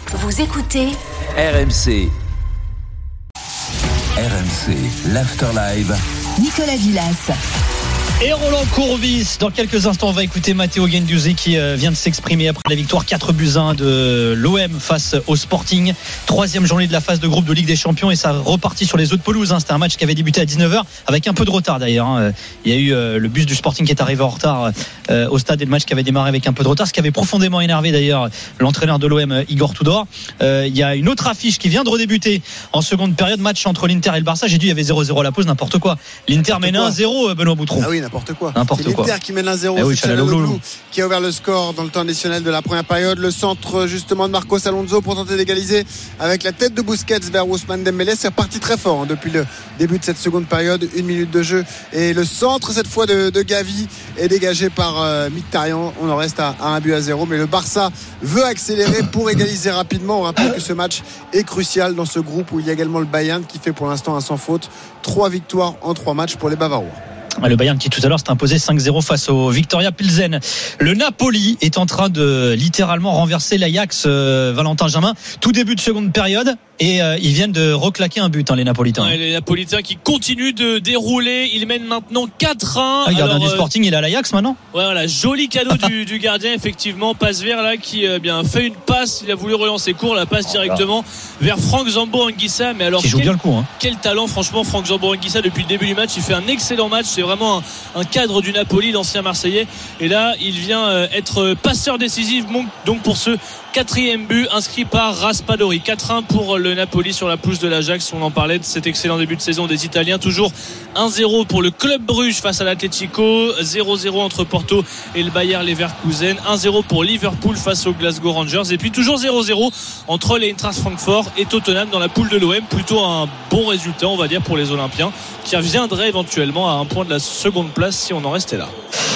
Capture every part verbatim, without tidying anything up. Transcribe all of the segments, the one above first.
Vous écoutez R M C. R M C, l'Afterlive. Nicolas Villas. Et Roland Courbis. Dans quelques instants, on va écouter Matteo Guendouzi qui vient de s'exprimer après la victoire quatre buts à un de l'O M face au Sporting. Troisième journée de la phase de groupe de Ligue des Champions et ça repartit sur les eaux de pelouse. C'était un match qui avait débuté à dix-neuf heures avec un peu de retard d'ailleurs. Il y a eu le bus du Sporting qui est arrivé en retard au stade et le match qui avait démarré avec un peu de retard. Ce qui avait profondément énervé d'ailleurs l'entraîneur de l'O M, Igor Tudor. Il y a une autre affiche qui vient de redébuter en seconde période. Match entre l'Inter et le Barça. J'ai dit il y avait zéro zéro à la pause, n'importe quoi. L'Inter mène un zéro, Benoît Boutron. Ah oui, n'importe quoi. N'importe c'est quoi. l'Inter qui mène un zéro. Eh oui, c'est Çalhanoğlu qui a ouvert le score dans le temps additionnel de la première période. Le centre justement de Marcos Alonso pour tenter d'égaliser avec la tête de Busquets vers Ousmane Dembélé. C'est reparti très fort hein, depuis le début de cette seconde période. Une minute de jeu et le centre cette fois de, de Gavi est dégagé par euh, Mkhitaryan. On en reste à, à un but à zéro. Mais le Barça veut accélérer pour égaliser rapidement. On rappelle que ce match est crucial dans ce groupe où il y a également le Bayern qui fait pour l'instant un sans faute. Trois victoires en trois matchs pour les Bavarois. Le Bayern qui tout à l'heure s'est imposé cinq zéro face au Viktoria Pilsen. Le Napoli est en train de littéralement renverser l'Ajax, euh, Valentin Jamin. Tout début de seconde période et euh, ils viennent de reclaquer un but hein, les Napolitains. Ouais, les Napolitains qui continuent de dérouler. Ils mènent maintenant quatre un. Ah, le gardien Alors, du Sporting il est à l'Ajax maintenant. Ouais voilà, joli cadeau du, du gardien effectivement. Passe vers là qui euh, bien fait une passe. Il a voulu relancer court, la passe directement vers Franck Zambo-Anguissa. Mais alors qui joue quel, bien le coup. Hein. Quel talent franchement Franck Zambo-Anguissa depuis le début du match. Il fait un excellent match. C'est vraiment un, un cadre du Napoli, l'ancien Marseillais. Et là, il vient euh, être passeur décisif donc pour ce quatrième but inscrit par Raspadori. quatre un pour le Napoli sur la pelouse de l'Ajax. On en parlait de cet excellent début de saison des Italiens. Toujours un zéro pour le Club Bruges face à l'Atlético, zéro zéro entre Porto et le Bayer Leverkusen, un zéro pour Liverpool face aux Glasgow Rangers et puis toujours zéro zéro entre l'Eintracht Francfort et Tottenham dans la poule de l'O M. Plutôt un bon résultat on va dire pour les Olympiens qui reviendraient éventuellement à un point de la seconde place si on en restait là.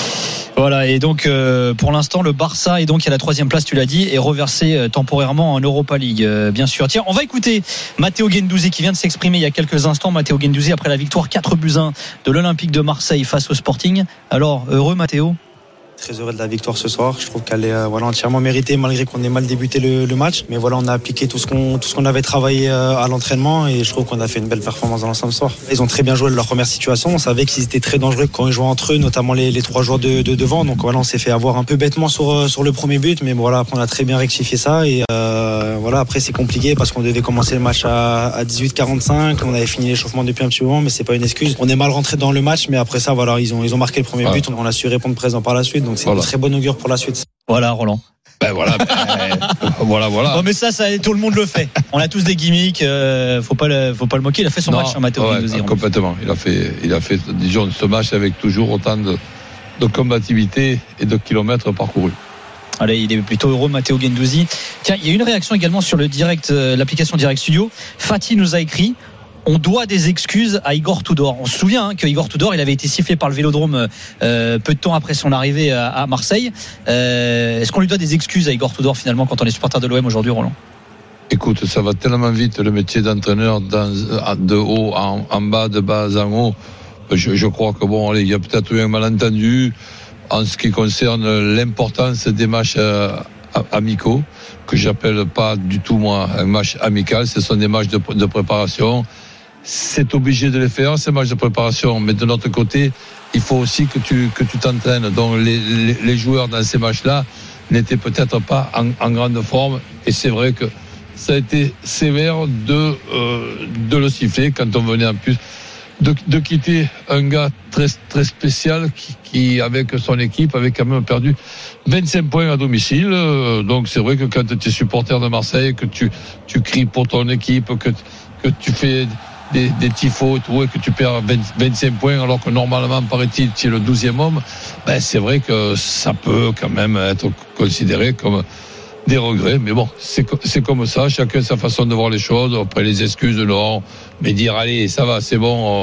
Voilà, et donc euh, pour l'instant le Barça est donc à la troisième place, tu l'as dit, est reversé euh, temporairement en Europa League, euh, bien sûr. Tiens, on va écouter Matteo Guendouzi qui vient de s'exprimer il y a quelques instants. Matteo Guendouzi après la victoire quatre buts à un de l'Olympique de Marseille face au Sporting. Alors, heureux Matteo ? Très heureux de la victoire ce soir. Je trouve qu'elle est euh, voilà, entièrement méritée malgré qu'on ait mal débuté le, le match. Mais voilà, on a appliqué tout ce qu'on, tout ce qu'on avait travaillé euh, à l'entraînement et je trouve qu'on a fait une belle performance dans l'ensemble ce soir. Ils ont très bien joué leur première situation. On savait qu'ils étaient très dangereux quand ils jouaient entre eux, notamment les, les trois joueurs de, de devant. Donc voilà, on s'est fait avoir un peu bêtement sur, sur le premier but. Mais voilà, après on a très bien rectifié ça. Et euh, voilà, après c'est compliqué parce qu'on devait commencer le match à, à dix-huit quarante-cinq. On avait fini l'échauffement depuis un petit moment, mais c'est pas une excuse. On est mal rentré dans le match, mais après ça, voilà, ils ont, ils ont marqué le premier but. On a su répondre présent par la suite. Donc c'est voilà. Une très bonne augure pour la suite. Voilà Roland. Ben voilà, ben, voilà, voilà. Bon, mais ça, ça, tout le monde le fait. On a tous des gimmicks. Euh, faut pas le, faut pas le moquer. Il a fait son non, match, hein, Matteo ouais, Guendouzi. Complètement. Il a fait, il a fait, disons, ce match avec toujours autant de, de combativité et de kilomètres parcourus. Allez, il est plutôt heureux, Matteo Guendouzi. Tiens, il y a une réaction également sur le direct, euh, l'application Direct Studio. Fatih nous a écrit. On doit des excuses à Igor Tudor. On se souvient hein, que Igor Tudor, il avait été sifflé par le Vélodrome euh, peu de temps après son arrivée à, à Marseille. Euh, est-ce qu'on lui doit des excuses à Igor Tudor finalement quand on est supporter de l'O M aujourd'hui, Roland ? Écoute, ça va tellement vite le métier d'entraîneur dans, de haut en, en bas, de bas en haut. Je, je crois que bon, allez, il y a peut-être eu un malentendu en ce qui concerne l'importance des matchs euh, amicaux que j'appelle pas du tout moi un match amical. Ce sont des matchs de, de préparation. C'est obligé de les faire, ces matchs de préparation, mais de notre côté, il faut aussi que tu que tu t'entraînes. Donc les, les, les joueurs dans ces matchs-là n'étaient peut-être pas en, en grande forme, et c'est vrai que ça a été sévère de euh, de le siffler quand on venait en plus de, de quitter un gars très très spécial qui, qui avec son équipe avait quand même perdu vingt-cinq points à domicile. Donc c'est vrai que quand tu es supporter de Marseille, que tu tu cries pour ton équipe, que que tu fais des, des tifos et tout, et que tu perds vingt, vingt-cinq points alors que normalement, paraît-il, tu es le douzième homme, ben c'est vrai que ça peut quand même être considéré comme des regrets. Mais bon, c'est, c'est comme ça, chacun sa façon de voir les choses. Après les excuses, non, mais dire allez, ça va, c'est bon,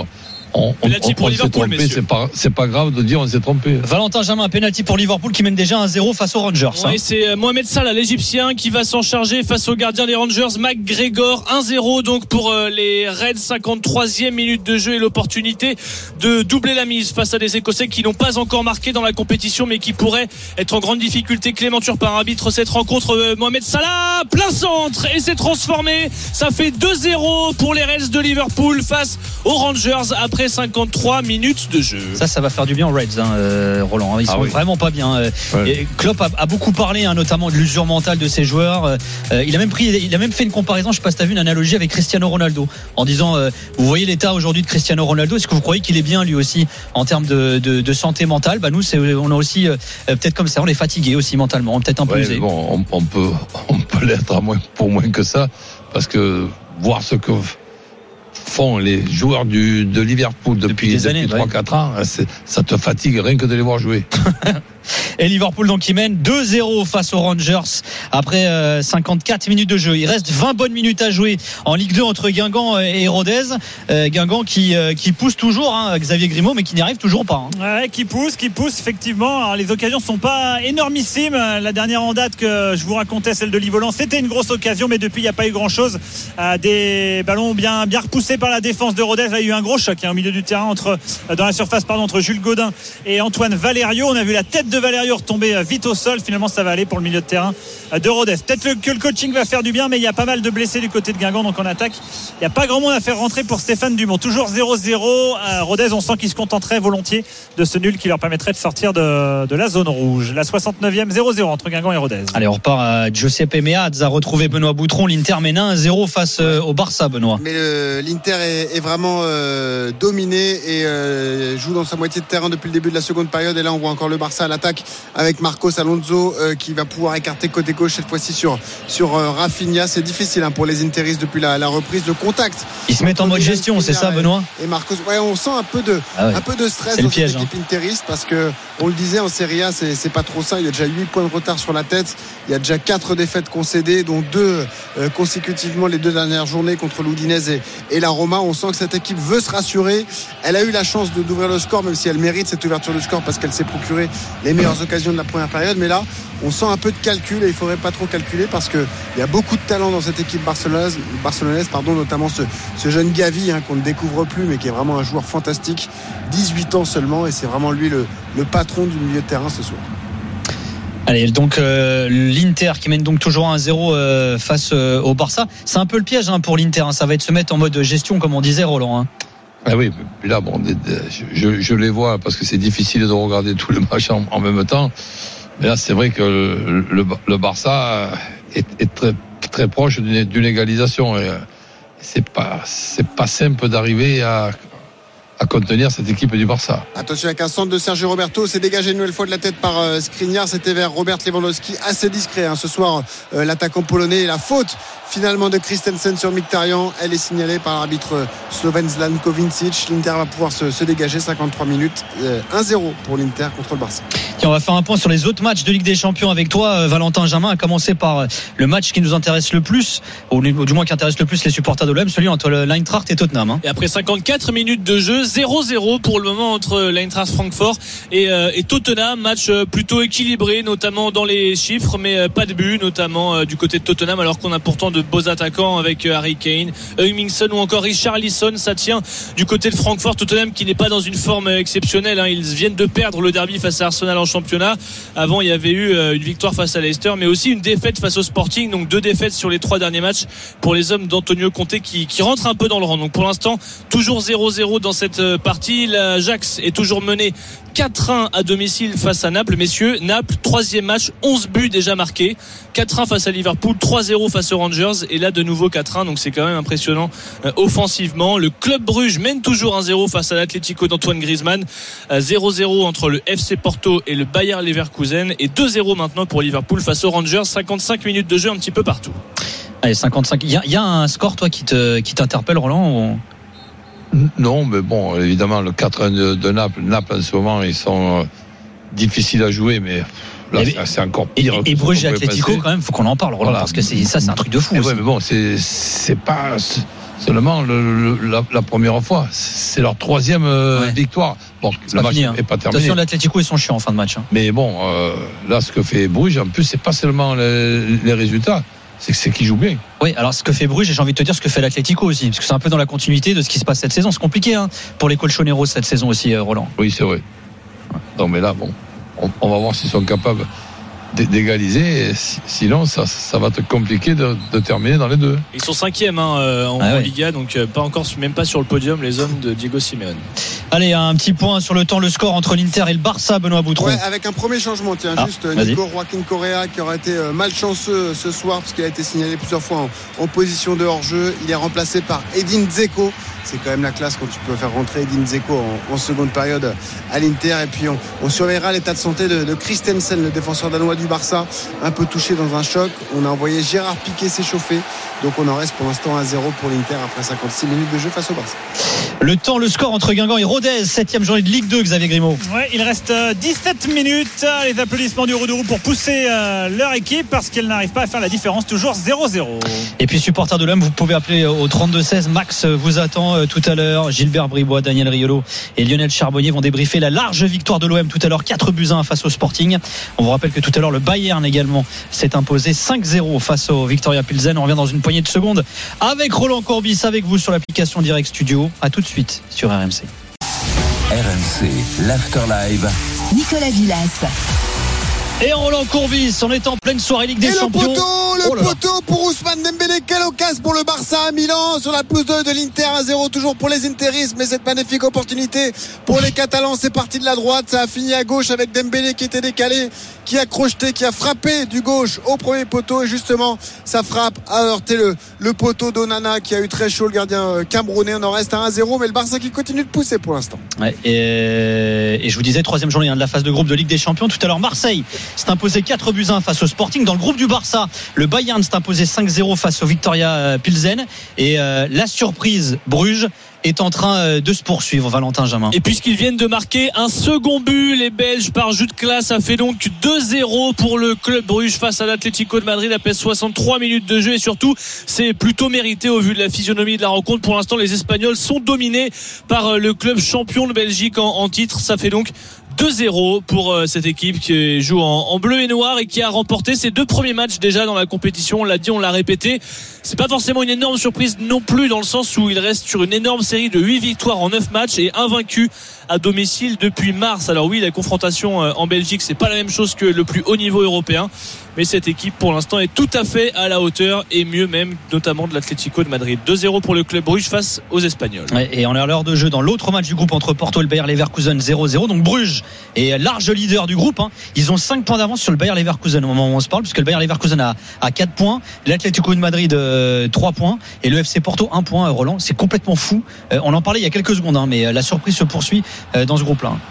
on, on, on, on s'est trompé, c'est pas, c'est pas grave de dire on s'est trompé. Valentin Jamin, penalty pour Liverpool qui mène déjà un zéro face aux Rangers. Ouais, hein. C'est Mohamed Salah, l'Égyptien, qui va s'en charger face au gardien des Rangers, McGregor. un zéro donc pour les Reds, cinquante-troisième minute de jeu et l'opportunité de doubler la mise face à des Écossais qui n'ont pas encore marqué dans la compétition mais qui pourraient être en grande difficulté. Clément Turpin arbitre cette rencontre. Mohamed Salah, plein centre et c'est transformé. Ça fait deux zéro pour les Reds de Liverpool face aux Rangers après cinquante-trois minutes de jeu. Ça, ça va faire du bien aux Reds, hein, euh, Roland. Ils sont ah oui. vraiment pas bien. Euh, ouais. Klopp a, a beaucoup parlé, hein, notamment de l'usure mentale de ses joueurs. Euh, il a même pris, il a même fait une comparaison. Je sais pas si t'as vu une analogie avec Cristiano Ronaldo, en disant, euh, vous voyez l'état aujourd'hui de Cristiano Ronaldo. Est-ce que vous croyez qu'il est bien lui aussi en termes de, de, de santé mentale? Bah nous, c'est, on a aussi euh, peut-être comme ça, on est fatigué aussi mentalement, peut-être un peu usé. Ouais, bon, on, on peut, on peut l'être à moins, pour moins que ça, parce que voir ce que font les joueurs du, de Liverpool depuis, depuis, depuis trois quatre ouais. ans, ça te fatigue rien que de les voir jouer. Et Liverpool donc qui mène deux zéro face aux Rangers après euh, cinquante-quatre minutes de jeu. Il reste vingt bonnes minutes à jouer en Ligue deux entre Guingamp et Rodez. Euh, Guingamp qui, euh, qui pousse toujours, hein, Xavier Grimaud, mais qui n'y arrive toujours pas. Hein. Ouais, qui pousse, qui pousse effectivement. Alors, les occasions ne sont pas énormissimes. La dernière en date que je vous racontais, celle de Livolan, c'était une grosse occasion, mais depuis il n'y a pas eu grand-chose. Euh, des ballons bien, bien repoussés par la défense de Rodez. Là, il y a eu un gros choc hein, au milieu du terrain entre, dans la surface pardon, entre Jules Godin et Antoine Valerio. On a vu la tête de Valerio retomber vite au sol. Finalement ça va aller pour le milieu de terrain de Rodez. Peut-être que le coaching va faire du bien, mais il y a pas mal de blessés du côté de Guingamp, donc en attaque il n'y a pas grand monde à faire rentrer pour Stéphane Dumont. Toujours zéro zéro. Rodez, on sent qu'ils se contenteraient volontiers de ce nul qui leur permettrait de sortir de, de la zone rouge. La soixante-neuvième, zéro zéro entre Guingamp et Rodez. Allez, on repart à Giuseppe Meazza a retrouvé Benoît Boutron. L'Inter mène un zéro face au Barça, Benoît. Mais le, l'Inter est, est vraiment euh, dominé et euh, joue dans sa moitié de terrain depuis le début de la seconde période, et là on voit encore le Barça à l'attaque avec Marcos Alonso euh, qui va pouvoir écarter côté gauche cette fois-ci sur, sur euh, Rafinha. C'est difficile hein, pour les Interistes depuis la, la reprise de contact. Ils se mettent en mode gestion, c'est ça Benoît? Et Marcos, ouais, on sent un peu de, ah ouais. un peu de stress c'est dans piège, cette équipe hein. interiste, parce que on le disait en Serie A, c'est, c'est pas trop ça. Il y a déjà huit points de retard sur la tête. Il y a déjà quatre défaites concédées, dont deux euh, consécutivement les deux dernières journées contre l'Udinese et, et la Roma. On sent que cette équipe veut se rassurer. Elle a eu la chance de, d'ouvrir le score, même si elle mérite cette ouverture de score parce qu'elle s'est procuré les meilleures occasions de la première période. Mais là, on sent un peu de calcul et il faudrait pas trop calculer parce que il y a beaucoup de talent dans cette équipe barcelonaise, barcelonaise pardon, notamment ce, ce jeune Gavi hein, qu'on ne découvre plus, mais qui est vraiment un joueur fantastique. dix-huit ans seulement, et c'est vraiment lui le, le patron du milieu de terrain ce soir. Allez, donc euh, l'Inter qui mène donc toujours un zéro euh, face euh, au Barça. C'est un peu le piège hein, pour l'Inter. Hein. Ça va être se mettre en mode gestion, comme on disait, Roland. Hein. Ah oui, là bon, je, je les vois parce que c'est difficile de regarder tout le match en, en même temps. Mais là, c'est vrai que le, le, le Barça est, est très, très proche d'une, d'une égalisation. Et c'est pas, c'est pas simple d'arriver à, à contenir cette équipe du Barça. Attention avec un centre de Sergio Roberto, c'est dégagé une nouvelle fois de la tête par euh, Skriniar. C'était vers Robert Lewandowski, assez discret hein, ce soir euh, l'attaquant polonais. Et la faute finalement de Christensen sur Mkhitaryan, elle est signalée par l'arbitre slovène Zlatko Vincic. L'Inter va pouvoir se, se dégager. Cinquante-trois minutes, euh, un zéro pour l'Inter contre le Barça. Et on va faire un point sur les autres matchs de Ligue des Champions avec toi, euh, Valentin Jamin, à commencer par le match qui nous intéresse le plus, ou du moins qui intéresse le plus les supporters de l'O M, celui entre l'Eintracht et Tottenham. Hein. Et après cinquante-quatre minutes de jeu, zéro zéro pour le moment entre l'Eintracht Francfort et, euh, et Tottenham. Match plutôt équilibré, notamment dans les chiffres, mais euh, pas de but, notamment euh, du côté de Tottenham, alors qu'on a pourtant de beaux attaquants avec euh, Harry Kane, Heung-min Son ou encore Richarlison. Ça tient du côté de Francfort. Tottenham qui n'est pas dans une forme exceptionnelle. Hein. Ils viennent de perdre le derby face à Arsenal en championnat. Avant, il y avait eu euh, une victoire face à Leicester, mais aussi une défaite face au Sporting. Donc deux défaites sur les trois derniers matchs pour les hommes d'Antonio Conte qui, qui rentrent un peu dans le rang. Donc pour l'instant, toujours zéro zéro dans cette euh, partie. L'Ajax est toujours mené quatre un à domicile face à Naples. Messieurs, Naples, troisième match, onze buts déjà marqués. quatre un face à Liverpool, trois zéro face aux Rangers, et là de nouveau quatre un. Donc c'est quand même impressionnant euh, offensivement. Le Club Bruges mène toujours un zéro face à l'Atlético d'Antoine Griezmann. euh, zéro zéro entre le F C Porto et le Bayer Leverkusen, et deux zéro maintenant pour Liverpool face aux Rangers. cinquante-cinq minutes de jeu un petit peu partout. Allez, cinquante-cinq. Il y, y a un score toi qui te qui t'interpelle, Roland, ou... Non, mais bon, évidemment, le quatre un de, de Naples, Naples en ce moment, ils sont euh, difficiles à jouer, mais là, et, c'est encore pire. Et, et Bruges et Atlético, quand même, faut qu'on en parle, Roland, voilà. Parce que c'est, ça, c'est un truc de fou. Ouais, mais bon, c'est, c'est pas, Seulement le, le, la, la première fois, c'est leur troisième euh, ouais. victoire. Bon, c'est le pas match fini, hein. n'est pas terminé. Attention, l'Atlético ils sont chiants en fin de match. Hein. Mais bon, euh, là ce que fait Bruges, en plus c'est pas seulement les, les résultats, c'est, c'est qu'ils jouent bien. Oui, alors ce que fait Bruges, et j'ai envie de te dire ce que fait l'Atlético aussi, parce que c'est un peu dans la continuité de ce qui se passe cette saison. C'est compliqué hein, pour les colchoneros cette saison aussi, Roland. Oui, c'est vrai. Non, mais là, bon, on, on va voir s'ils sont capables d'égaliser, sinon ça, ça va être compliqué de, de terminer dans les deux. Ils sont cinquièmes hein, euh, en, ah ouais. en Liga, donc euh, pas encore, même pas sur le podium les hommes de Diego Simeone. Allez, un petit point sur le temps, le score entre l'Inter et le Barça, Benoît Boutron. Ouais, avec un premier changement, tiens, ah, juste vas-y. Nico Joaquin Correa qui aura été malchanceux ce soir parce qu'il a été signalé plusieurs fois en, en position de hors-jeu. Il est remplacé par Edin Dzeko. C'est quand même la classe quand tu peux faire rentrer Edin Dzeko en, en seconde période à l'Inter. Et puis on, on surveillera l'état de santé de, de Christensen, le défenseur danois du Barça, un peu touché dans un choc. On a envoyé Gérard Piqué s'échauffer. Donc on en reste pour l'instant à zéro pour l'Inter après cinquante-six minutes de jeu face au Barça. Le temps, le score entre Guingamp et Rodez, septième journée de Ligue deux, Xavier Grimaud. Ouais, il reste dix-sept minutes. Les applaudissements du Roux-de-Roux pour pousser leur équipe parce qu'elle n'arrive pas à faire la différence, toujours zéro zéro. Et puis supporters de l'O M, vous pouvez appeler au trente-deux seize. Max vous attend tout à l'heure. Gilbert Bribois, Daniel Riolo et Lionel Charbonnier vont débriefer la large victoire de l'O M tout à l'heure, quatre buts à un face au Sporting. On vous rappelle que tout à l'heure le Bayern également s'est imposé cinq zéro face au Victoria Pilsen. On revient dans une poignée de secondes avec Roland Courbis, avec vous sur l'application Direct Studio. À tout de suite sur R M C. R M C, l'After Live. Nicolas Villas. Et Roland Courbis, on est en pleine soirée Ligue des et Champions. Le poteau, le oh poteau pour Ousmane Dembélé. Quelle occasion pour le Barça à Milan sur la pelouse de, de l'Inter. un zéro toujours pour les Interistes, mais cette magnifique opportunité pour les Catalans. C'est parti de la droite, ça a fini à gauche avec Dembélé qui était décalé, qui a crocheté, qui a frappé du gauche au premier poteau. Et justement, sa frappe a heurté le, le poteau d'Onana qui a eu très chaud, le gardien camerounais. On en reste à un zéro, mais le Barça qui continue de pousser pour l'instant. Ouais, et, et je vous disais, troisième journée hein, de la phase de groupe de Ligue des Champions. Tout à l'heure, Marseille s'est imposé quatre buts à un face au Sporting. Dans le groupe du Barça, le Bayern s'est imposé cinq zéro face au Victoria Pilsen. Et euh, la surprise, Bruges est en train de se poursuivre, Valentin Jamin. Et puisqu'ils viennent de marquer un second but, les Belges par jus de classe, ça fait donc deux zéro pour le club Bruges face à l'Atlético de Madrid après soixante-trois minutes de jeu. Et surtout, c'est plutôt mérité au vu de la physionomie de la rencontre. Pour l'instant, les Espagnols sont dominés par le club champion de Belgique en, en titre. Ça fait donc deux zéro pour cette équipe qui joue en, en bleu et noir et qui a remporté ses deux premiers matchs déjà dans la compétition. On l'a dit, on l'a répété. C'est pas forcément une énorme surprise non plus, dans le sens où il reste sur une énorme série de huit victoires en neuf matchs et invaincu à domicile depuis mars. Alors oui, la confrontation en Belgique, c'est pas la même chose que le plus haut niveau européen, mais cette équipe pour l'instant est tout à fait à la hauteur et mieux même, notamment de l'Atlético de Madrid. deux zéro pour le club Bruges face aux Espagnols. Ouais, et on est à l'heure de jeu dans l'autre match du groupe entre Porto et le Bayer Leverkusen, zéro zéro. Donc Bruges est large leader du groupe hein. Ils ont cinq points d'avance sur le Bayer Leverkusen au moment où on se parle, puisque le Bayer Leverkusen a, a quatre points, l'Atlético de Madrid euh, trois points et le F C Porto un point. euh, Roland, c'est complètement fou. euh, on en parlait il y a quelques secondes hein, mais euh, la surprise se poursuit euh, dans ce groupe là.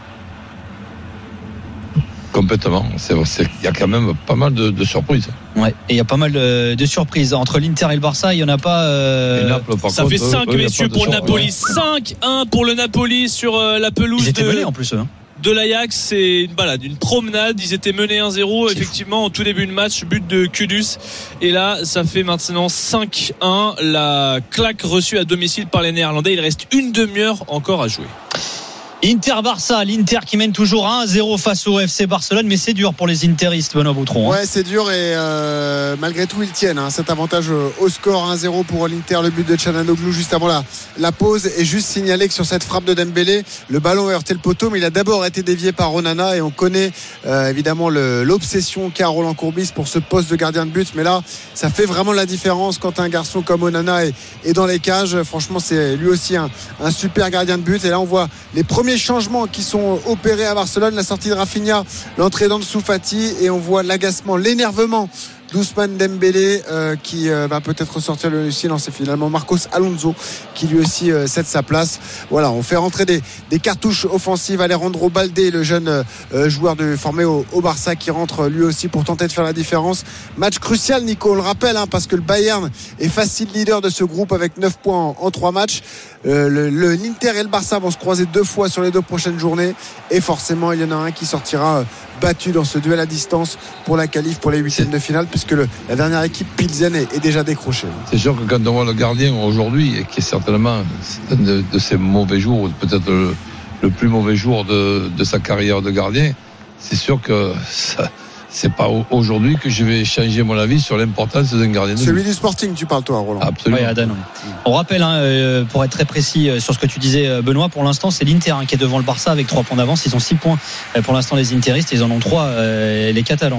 Complètement. C'est, c'est, il y a quand même pas mal de, de surprises. Ouais. Et il y a pas mal de, de surprises entre l'Inter et le Barça. Il y en a pas. Euh... Naples, ça contre, fait cinq eux, messieurs pour le Napoli. Ouais. cinq un pour le Napoli sur euh, la pelouse. Ils étaient de... menés en plus. Hein. de l'Ajax. C'est une balade, une promenade. Ils étaient menés un zéro effectivement en tout début de match, but de Kudus, et là ça fait maintenant cinq un, la claque reçue à domicile par les Néerlandais. Il reste une demi-heure encore à jouer. Inter-Barça, l'Inter qui mène toujours un zéro face au F C Barcelone, mais c'est dur pour les Interistes, Benoît Boutron. Ouais, c'est dur et euh, malgré tout ils tiennent hein, cet avantage au score. Un zéro pour l'Inter, le but de Çalhanoğlu juste avant la, la pause. Et juste signaler que sur cette frappe de Dembélé, le ballon a heurté le poteau, mais il a d'abord été dévié par Onana, et on connaît euh, évidemment le, l'obsession qu'a Roland Courbis pour ce poste de gardien de but. Mais là, ça fait vraiment la différence quand un garçon comme Onana est, est dans les cages. Franchement, c'est lui aussi un, un super gardien de but. Et là, on voit les premiers changements qui sont opérés à Barcelone, la sortie de Rafinha, l'entrée d'Ansu Fati, et on voit l'agacement, l'énervement d'Ousmane Dembélé euh, qui euh, va peut-être ressortir le silence. C'est finalement Marcos Alonso qui lui aussi euh, cède sa place. Voilà, on fait rentrer des, des cartouches offensives. Alejandro Baldé, le jeune euh, joueur de, formé au, au Barça, qui rentre lui aussi pour tenter de faire la différence. Match crucial, Nico, on le rappelle hein, parce que le Bayern est facile leader de ce groupe avec neuf points en, en trois matchs. Euh, le, le l'Inter et le Barça vont se croiser deux fois sur les deux prochaines journées, et forcément il y en a un qui sortira battu dans ce duel à distance pour la qualif pour les huitièmes de finale, puisque le, la dernière équipe Pilsen est, est déjà décrochée. C'est sûr que quand on voit le gardien aujourd'hui, qui est certainement un de, de ses mauvais jours, peut-être le, le plus mauvais jour de, de sa carrière de gardien, c'est sûr que ça, c'est pas aujourd'hui que je vais changer mon avis sur l'importance d'un gardien de but. Celui du Sporting, tu parles toi, Roland? Absolument. Ouais, Adan, oui. On rappelle, hein, euh, pour être très précis euh, sur ce que tu disais, euh, Benoît, pour l'instant, c'est l'Inter hein, qui est devant le Barça avec trois points d'avance. Ils ont six points euh, pour l'instant, les Interistes. Ils en ont trois, euh, les Catalans.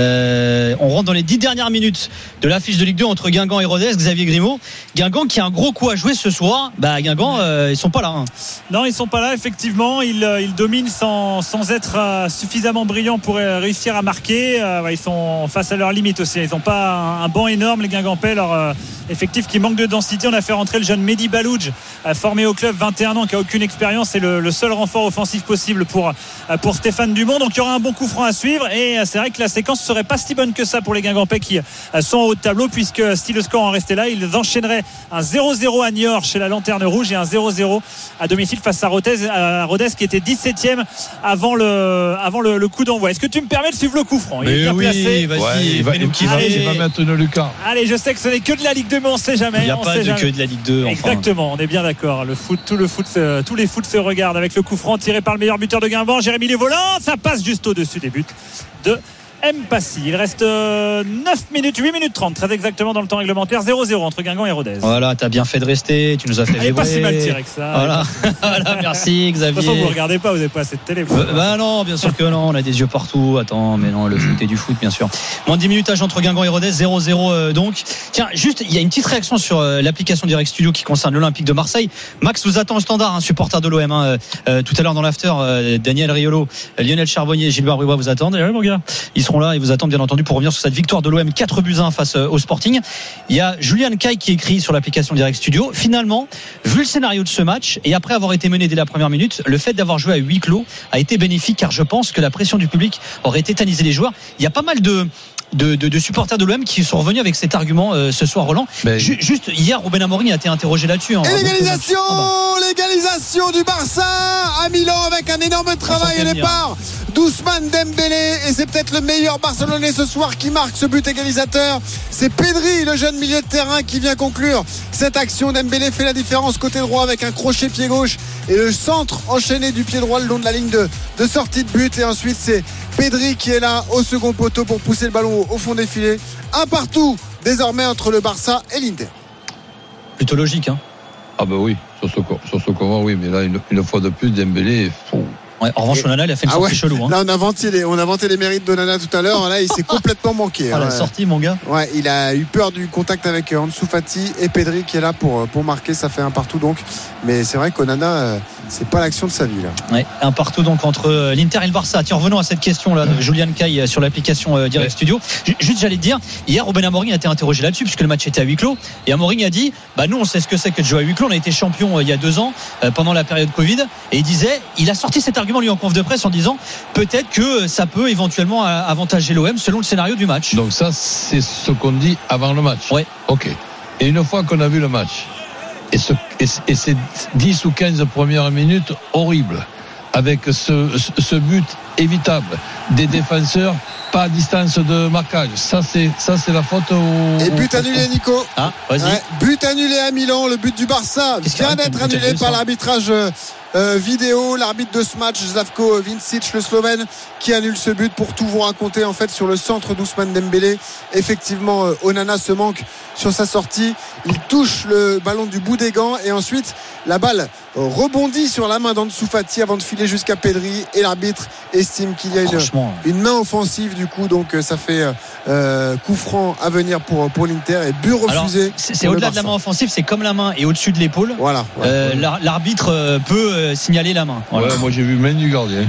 Euh, on rentre dans les dix dernières minutes de l'affiche de Ligue deux entre Guingamp et Rodez. Xavier Grimaud. Guingamp qui a un gros coup à jouer ce soir. Bah, Guingamp, euh, ils sont pas là. Hein. Non, ils sont pas là. Effectivement, ils, ils dominent sans, sans être euh, suffisamment brillants pour euh, réussir à marquer. Euh, ouais, ils sont face à leurs limites aussi. Ils n'ont pas un, un banc énorme, les Guingampais. Leur euh, effectif qui manque de densité. On a fait rentrer le jeune Mehdi Balouj, euh, formé au club, vingt et un ans, qui a aucune expérience. C'est le, le seul renfort offensif possible pour, euh, pour Stéphane Dumont. Donc il y aura un bon coup franc à suivre. Et euh, c'est vrai que la séquence serait pas si bonne que ça pour les Guingampais qui euh, sont en haut de tableau, puisque si le score en restait là, ils enchaîneraient un zéro zéro à Niort chez la Lanterne Rouge et un zéro zéro à domicile face à Rodez, à Rodez qui était dix-septième avant le, avant le, le coup d'envoi. Est-ce que tu me permets de suivre le coup franc? Il est bien oui, placé. vas-y, Ouais, il va, fais-nous kiffer. Allez, il va mettre une lucarne. Allez, je sais que ce n'est que de la Ligue deux, mais on ne sait jamais. Il n'y a on pas sait de jamais. que de la Ligue deux. Enfin. Exactement, on est bien d'accord. Le foot, tout le foot, se, tous les foot se regardent avec le coup franc tiré par le meilleur buteur de Guingamp, Jérémy Levolant. Ça passe juste au-dessus des buts de Mpassi. Il reste neuf minutes, huit minutes trente, très exactement dans le temps réglementaire. zéro zéro entre Guingamp et Rodez. Voilà, t'as bien fait de rester. Tu nous as fait Elle n'est vibrer. pas si mal tirée que ça. Voilà, voilà, merci Xavier. De toute façon, vous ne regardez pas, vous n'avez pas assez de télé. Euh, bah non, bien sûr que non, on a des yeux partout. Attends, mais non, le foot est du foot, bien sûr. Moins de dix minutes âge entre Guingamp et Rodez, zéro zéro euh, donc. Tiens, juste, il y a une petite réaction sur euh, l'application Direct Studio qui concerne l'Olympique de Marseille. Max vous attend au standard, un supporter de l'O M. Hein, euh, tout à l'heure dans l'after, euh, Daniel Riolo, Lionel Charbonnier, Gilbert Bribois vous attendent. Et ouais, mon gars, ils seront là, ils vous attendent bien entendu pour revenir sur cette victoire de l'O M quatre buts à un face au Sporting. Il y a Julian Caille qui écrit sur l'application Direct Studio. Finalement, vu le scénario de ce match et après avoir été mené dès la première minute, le fait d'avoir joué à huis clos a été bénéfique car je pense que la pression du public aurait tétanisé les joueurs. Il y a pas mal de De, de, de supporters de l'O M qui sont revenus avec cet argument euh, ce soir, Roland. Mais... Ju- juste hier, Ruben Amorim a été interrogé là-dessus. Hein, Et l'égalisation, ah bah. l'égalisation du Barça à Milan avec un énorme travail au départ d'Ousmane Dembélé, et c'est peut-être le meilleur Barcelonais ce soir qui marque ce but égalisateur. C'est Pedri, le jeune milieu de terrain, qui vient conclure cette action. Dembélé fait la différence côté droit avec un crochet pied gauche et le centre enchaîné du pied droit le long de la ligne de, de sortie de but, et ensuite c'est Pedri qui est là au second poteau pour pousser le ballon au, au fond des filets. Un partout désormais entre le Barça et l'Inter. Plutôt logique, hein. Ah ben oui, sur ce, sur ce comment, oui, mais là, une, une fois de plus, Dembélé, fou. Ouais, en revanche, Onana, il a fait une Ah sortie ouais. chelou. Hein. Là, on a vanté les, on a vanté les mérites d'Onana tout à l'heure. Là, il s'est complètement manqué. Ah, hein. la sortie, mon gars. Ouais, il a eu peur du contact avec Ansu Fati et Pedri qui est là pour, pour marquer. Ça fait un partout donc. Mais c'est vrai qu'Onana, euh, c'est pas l'action de sa vie là. Ouais, un partout donc entre euh, l'Inter et le Barça. Tiens, revenons à cette question là de Julian Caille euh, sur l'application euh, Direct ouais. Studio. J- juste, j'allais te dire, hier, Ruben Amorim a été interrogé là-dessus puisque le match était à huis clos. Et Amorim a dit, bah nous, on sait ce que c'est que de jouer à huis clos. On a été champion euh, il y a deux ans euh, pendant la période Covid. Et il disait, il a sorti cet argument lui en conf de presse en disant, peut-être que ça peut éventuellement avantager l'O M selon le scénario du match. Donc ça, c'est ce qu'on dit avant le match. Ouais. Ok. Et une fois qu'on a vu le match, et, ce, et, et ces dix ou quinze premières minutes horribles, avec ce, ce but évitable des défenseurs, pas à distance de marquage, ça c'est, ça c'est la faute au... Et but annulé, Nico. Ah, vas-y. Ouais, but annulé à Milan. Le but du Barça Qu'est-ce vient qu'il y a, d'être but annulé annulé, par ça l'arbitrage euh, vidéo. L'arbitre de ce match, Slavko Vincic, le Slovène, qui annule ce but. Pour tout vous raconter, en fait, sur le centre d'Ousmane Dembélé, effectivement, euh, Onana se manque sur sa sortie. Il touche le ballon du bout des gants et ensuite la balle rebondit sur la main d'Ansu Fati avant de filer jusqu'à Pedri, et l'arbitre estime qu'il y a une, une main offensive du coup, donc ça fait euh, coup franc à venir pour, pour l'Inter et but refusé. Alors, c'est, c'est au-delà de la main offensive, c'est comme la main est au-dessus de l'épaule. Voilà. Ouais, euh, ouais. L'ar- l'arbitre euh, peut euh, signaler la main. Voilà. Ouais, moi j'ai vu main du gardien.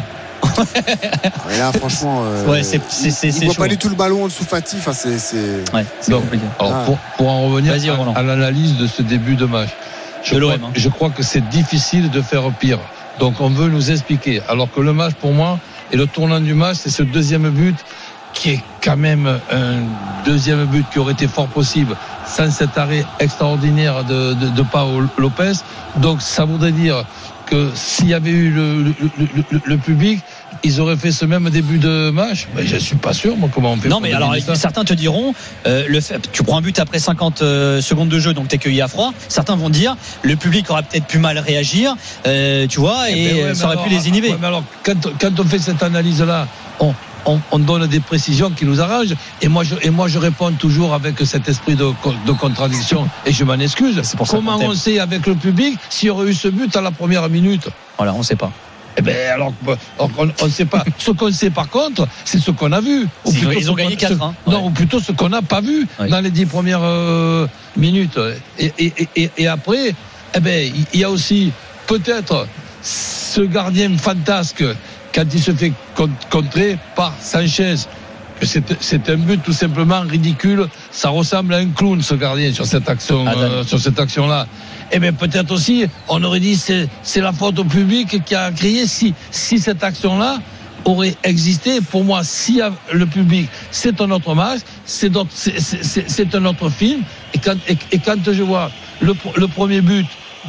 Et là, franchement, euh, ouais, c'est, c'est, c'est, il c'est ne voit chaud. pas du tout le ballon en dessous Fati. Enfin, c'est, c'est... Ouais, c'est Donc, compliqué. alors, Ah. pour, pour en revenir Vas-y, Roland. à, à l'analyse de ce début de match, je, De crois, l'O M, hein. je crois que c'est difficile de faire pire. Donc on veut nous expliquer. Alors que le match, pour moi, et le tournant du match, c'est ce deuxième but qui est quand même un deuxième but qui aurait été fort possible sans cet arrêt extraordinaire de, de, de Pau Lopez. Donc ça voudrait dire que s'il y avait eu le, le, le, le, le public, ils auraient fait ce même début de match, ben, je suis pas sûr, moi, comment on fait. Non, mais alors, certains te diront, euh, le fait, tu prends un but après cinquante euh, secondes de jeu, donc t'es cueilli à froid. Certains vont dire, le public aura peut-être pu mal réagir, euh, tu vois, et, et ben ouais, ça aurait alors, pu les inhiber. Ouais, mais alors, quand, quand on fait cette analyse-là, on, on, on donne des précisions qui nous arrangent, et moi, je, et moi, je réponds toujours avec cet esprit de, de contradiction, et je m'en excuse. C'est pour ça Comment on sait avec le public s'il y aurait eu ce but à la première minute? Voilà, on sait pas. Eh ben alors, on ne sait pas. Ce qu'on sait par contre, c'est ce qu'on a vu. Ou plutôt ils ont gagné quatre. Hein. Non, ouais. Ou plutôt ce qu'on n'a pas vu ouais. dans les dix premières euh, minutes. Et, et, et, et après, eh ben il y a aussi peut-être ce gardien fantasque quand il se fait contrer par Sanchez. C'est, c'est un but tout simplement ridicule. Ça ressemble à un clown, ce gardien, sur cette action, euh, sur cette action-là. Eh bien, peut-être aussi, on aurait dit c'est, c'est la faute au public qui a crié. Si, si cette action-là aurait existé, pour moi, si le public, c'est un autre match, c'est, c'est, c'est, c'est un autre film. Et quand, et, et quand je vois le, le premier but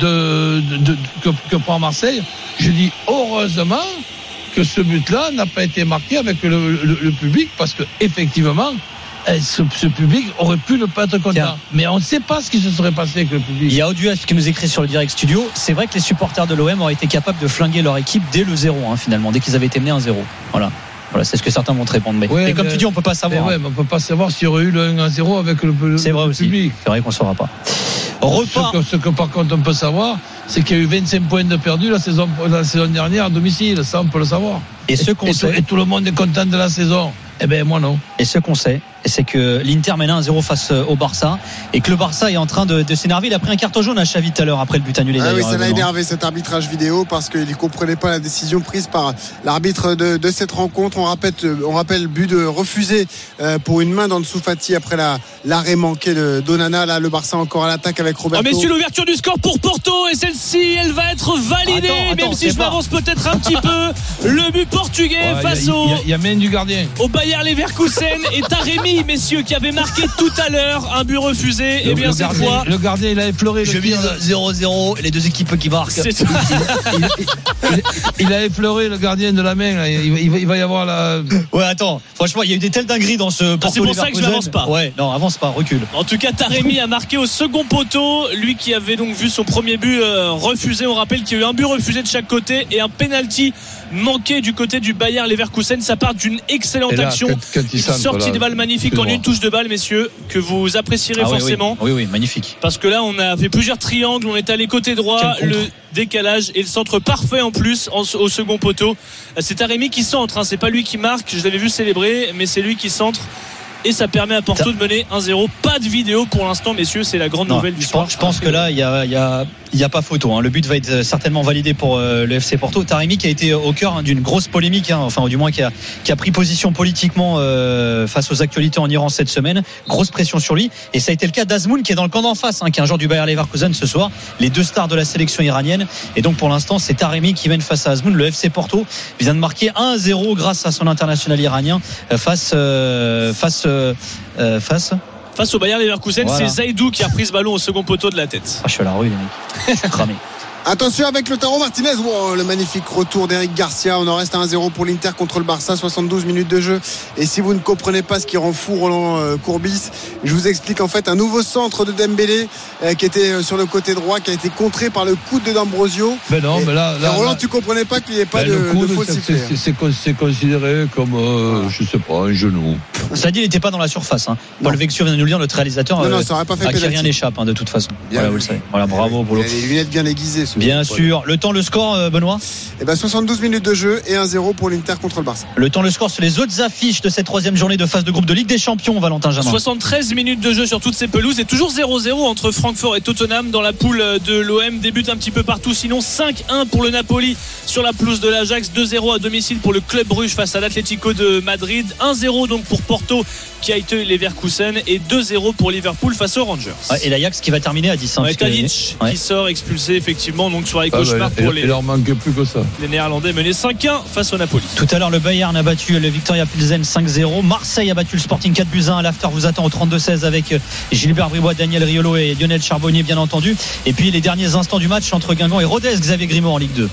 de, de, de, que, que prend Marseille, je dis heureusement que ce but-là n'a pas été marqué avec le, le, le public, parce que effectivement, ce, ce public aurait pu ne pas être content. Tiens. Mais on ne sait pas ce qui se serait passé avec le public. Il y a Auduas qui nous écrit sur le direct studio. C'est vrai que les supporters de l'O M auraient été capables de flinguer leur équipe dès le zéro, hein, finalement, dès qu'ils avaient été menés un zéro. Voilà. Voilà, c'est ce que certains vont te répondre. Mais, ouais, mais comme mais, tu dis, on peut pas savoir. Ouais, hein. mais on peut pas savoir s'il y aurait eu le un à zéro avec le, le, c'est vrai le aussi. public. C'est vrai qu'on saura pas. Repart. Ce que, ce que par contre on peut savoir, c'est qu'il y a eu vingt-cinq points de perdus la saison, la saison dernière à domicile. Ça, on peut le savoir. Et, et ce qu'on et, sait. Et tout le monde est content de la saison. Eh ben moi non. Et ce qu'on sait, c'est que l'Inter mène un zéro face au Barça et que le Barça est en train de, de s'énerver. Il a pris un carton jaune à Xavi tout à l'heure après le but annulé. Ah oui, ça l'a énervé cet arbitrage vidéo parce qu'il ne comprenait pas la décision prise par l'arbitre de, de cette rencontre. On rappelle, on rappelle le but de refusé pour une main dans le Fati après la, l'arrêt manqué de d'Onana. Là, le Barça encore à l'attaque avec Roberto. Oh, messieurs, l'ouverture du score pour Porto et celle-ci, elle va être validée, attends, attends, même si je pas. m'avance peut-être un petit peu. Le but portugais ouais, face y a, au. Il y a, a main du gardien. Au Bayer Leverkusen et Taremi, messieurs, qui avait marqué tout à l'heure un but refusé. Le, et bien le cette gardien, fois, le gardien il a effleuré. Je mise zéro zéro et les deux équipes qui marquent. C'est ça. Il, il, il, il a effleuré le gardien de la main. Là. Il, il, va, il va y avoir la. Ouais, attends. Franchement, il y a eu des telles dingueries dans ce. Ah, c'est pour ça que je n'avance pas. Ouais, non, avance pas, recule. En tout cas, Taremi a marqué au second poteau. Lui qui avait donc vu son premier but euh, refusé. On rappelle qu'il y a eu un but refusé de chaque côté et un penalty manqué du côté du Bayer Leverkusen. Ça part d'une excellente là, action. Quand, quand il sortie de balle magnifique en une touche de balle, messieurs, que vous apprécierez ah, forcément. Oui, oui, oui, oui, magnifique. Parce que là, on a fait plusieurs triangles. On est allé côté droit, le décalage et le centre parfait en plus en, au second poteau. C'est Taremi qui centre. Hein. C'est pas lui qui marque. Je l'avais vu célébrer, mais c'est lui qui centre. Et ça permet à Porto de mener un zéro. Pas de vidéo pour l'instant, messieurs, c'est la grande non, nouvelle du soir. Je pense que là, il y a, il y a, il y a pas photo. Hein. Le but va être certainement validé pour euh, le F C Porto. Taremi qui a été au cœur hein, d'une grosse polémique, hein, enfin du moins qui a, qui a pris position politiquement euh, face aux actualités en Iran cette semaine. Grosse pression sur lui. Et ça a été le cas d'Azmoun qui est dans le camp d'en face, hein, qui est un joueur du Bayer Leverkusen ce soir. Les deux stars de la sélection iranienne. Et donc pour l'instant, c'est Taremi qui mène face à Azmoun. Le F C Porto vient de marquer un zéro grâce à son international iranien face euh, face euh, face face au Bayer Leverkusen. Voilà. C'est Zaidou qui a pris ce ballon au second poteau de la tête. Ah, je suis à la rue les mecs. Je suis cramé. Attention avec Lautaro Martinez. Wow, le magnifique retour d'Eric Garcia. On en reste à un zéro pour l'Inter contre le Barça. soixante-douze minutes de jeu. Et si vous ne comprenez pas ce qui rend fou Roland euh, Courbis, je vous explique en fait un nouveau centre de Dembélé euh, qui était euh, sur le côté droit, qui a été contré par le coude de D'Ambrosio. Mais non, et, mais là, là, Roland, là, tu comprenais pas qu'il n'y ait pas de, coude, de faux sifflet. C'est, c'est, c'est considéré comme, euh, je sais pas, un genou. Ça dit, il n'était pas dans la surface. Hein. Paul Vexio vient de nous le dire, notre réalisateur. Non, non, ça aurait pas fait à qui rien n'échappe hein, de toute façon. Bien, voilà, vous le savez. Voilà, bravo, Polo. Les lunettes bien aiguisées. Bien sûr. Le temps, le score, Benoît. Eh ben soixante-douze minutes de jeu et un zéro pour l'Inter contre le Barça. Le temps, le score sur les autres affiches de cette troisième journée de phase de groupe de Ligue des Champions, Valentin Jamin. soixante-treize minutes de jeu sur toutes ces pelouses et toujours zéro zéro entre Francfort et Tottenham dans la poule de l'O M. Débute un petit peu partout, sinon cinq un pour le Napoli sur la pelouse de l'Ajax, deux zéro à domicile pour le Club Bruges face à l'Atlético de Madrid, un zéro donc pour Porto qui a été Leverkusen et deux zéro pour Liverpool face aux Rangers. Ouais, et l'Ajax qui va terminer à dix. Hein, ouais, Tadic ouais. qui sort expulsé effectivement donc sur les cauchemars ah bah, pour il, les. Il leur manque plus que ça. Les Néerlandais menaient cinq un face au Napoli. Tout à l'heure, le Bayern a battu le Victoria Pilsen cinq zéro. Marseille a battu le Sporting quatre buts à un. L'after vous attend au trente-deux seize avec Gilbert Bribois, Daniel Riolo et Lionel Charbonnier, bien entendu. Et puis les derniers instants du match entre Guingamp et Rodez, Xavier Grimaud en Ligue deux.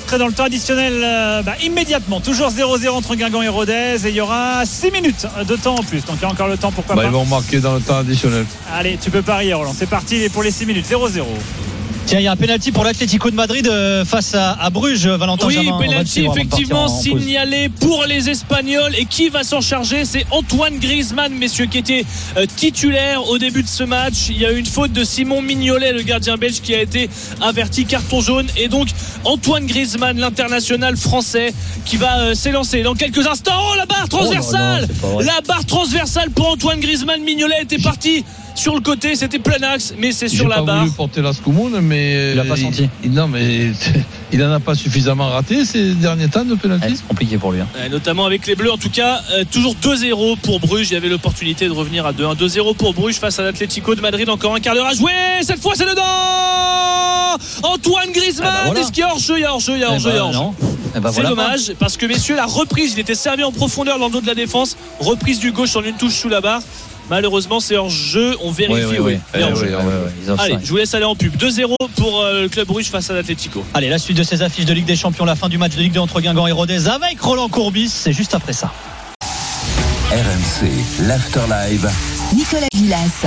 Dans le temps additionnel, euh, bah, immédiatement, toujours zéro zéro entre Guingamp et Rodez, et il y aura six minutes de temps en plus, donc il y a encore le temps, pourquoi bah, pas. Ils vont marquer dans le temps additionnel. Allez, tu peux parier, Roland, c'est parti pour les six minutes, zéro zéro. Tiens, il y a un pénalty pour l'Atlético de Madrid euh, face à, à Bruges, Valentin oui, Jamin. Oui, pénalty effectivement signalé pour les Espagnols. Et qui va s'en charger? C'est Antoine Griezmann, messieurs, qui était euh, titulaire au début de ce match. Il y a eu une faute de Simon Mignolet, le gardien belge, qui a été averti, carton jaune. Et donc Antoine Griezmann, l'international français, qui va euh, s'élancer dans quelques instants. Oh, la barre transversale oh non, non, La barre transversale pour Antoine Griezmann. Mignolet était parti sur le côté, c'était plein axe, mais c'est sur J'ai la pas barre. Voulu porter la Scoumoune, mais il a pas senti. Il, non, mais il en a pas suffisamment raté ces derniers temps de pénalty. Ouais, c'est compliqué pour lui. Hein. Euh, notamment avec les Bleus. En tout cas, euh, toujours deux zéro pour Bruges. Il y avait l'opportunité de revenir à deux un. deux zéro pour Bruges face à l'Atlético de Madrid. Encore un quart d'heure à jouer. Cette fois, c'est dedans. Antoine Griezmann. Ah bah voilà. Est-ce qu'il y a hors-jeu? Il y a hors-jeu. Il y a hors-jeu. Eh bah, hors eh bah, c'est voilà dommage pas. Parce que, messieurs, la reprise, il était servi en profondeur dans le dos de la défense. Reprise du gauche en une touche sous la barre. Malheureusement, c'est hors jeu. On vérifie. Oui, oui, oui. oui, oui, oui, oui Allez, je vous laisse aller en pub. deux zéro pour euh, le club Bruges face à l'Atlético. Allez, la suite de ces affiches de Ligue des Champions, la fin du match de Ligue deux entre Guingamp et Rodez avec Roland Courbis. C'est juste après ça. R M C, l'Afterlive. Nicolas Villas.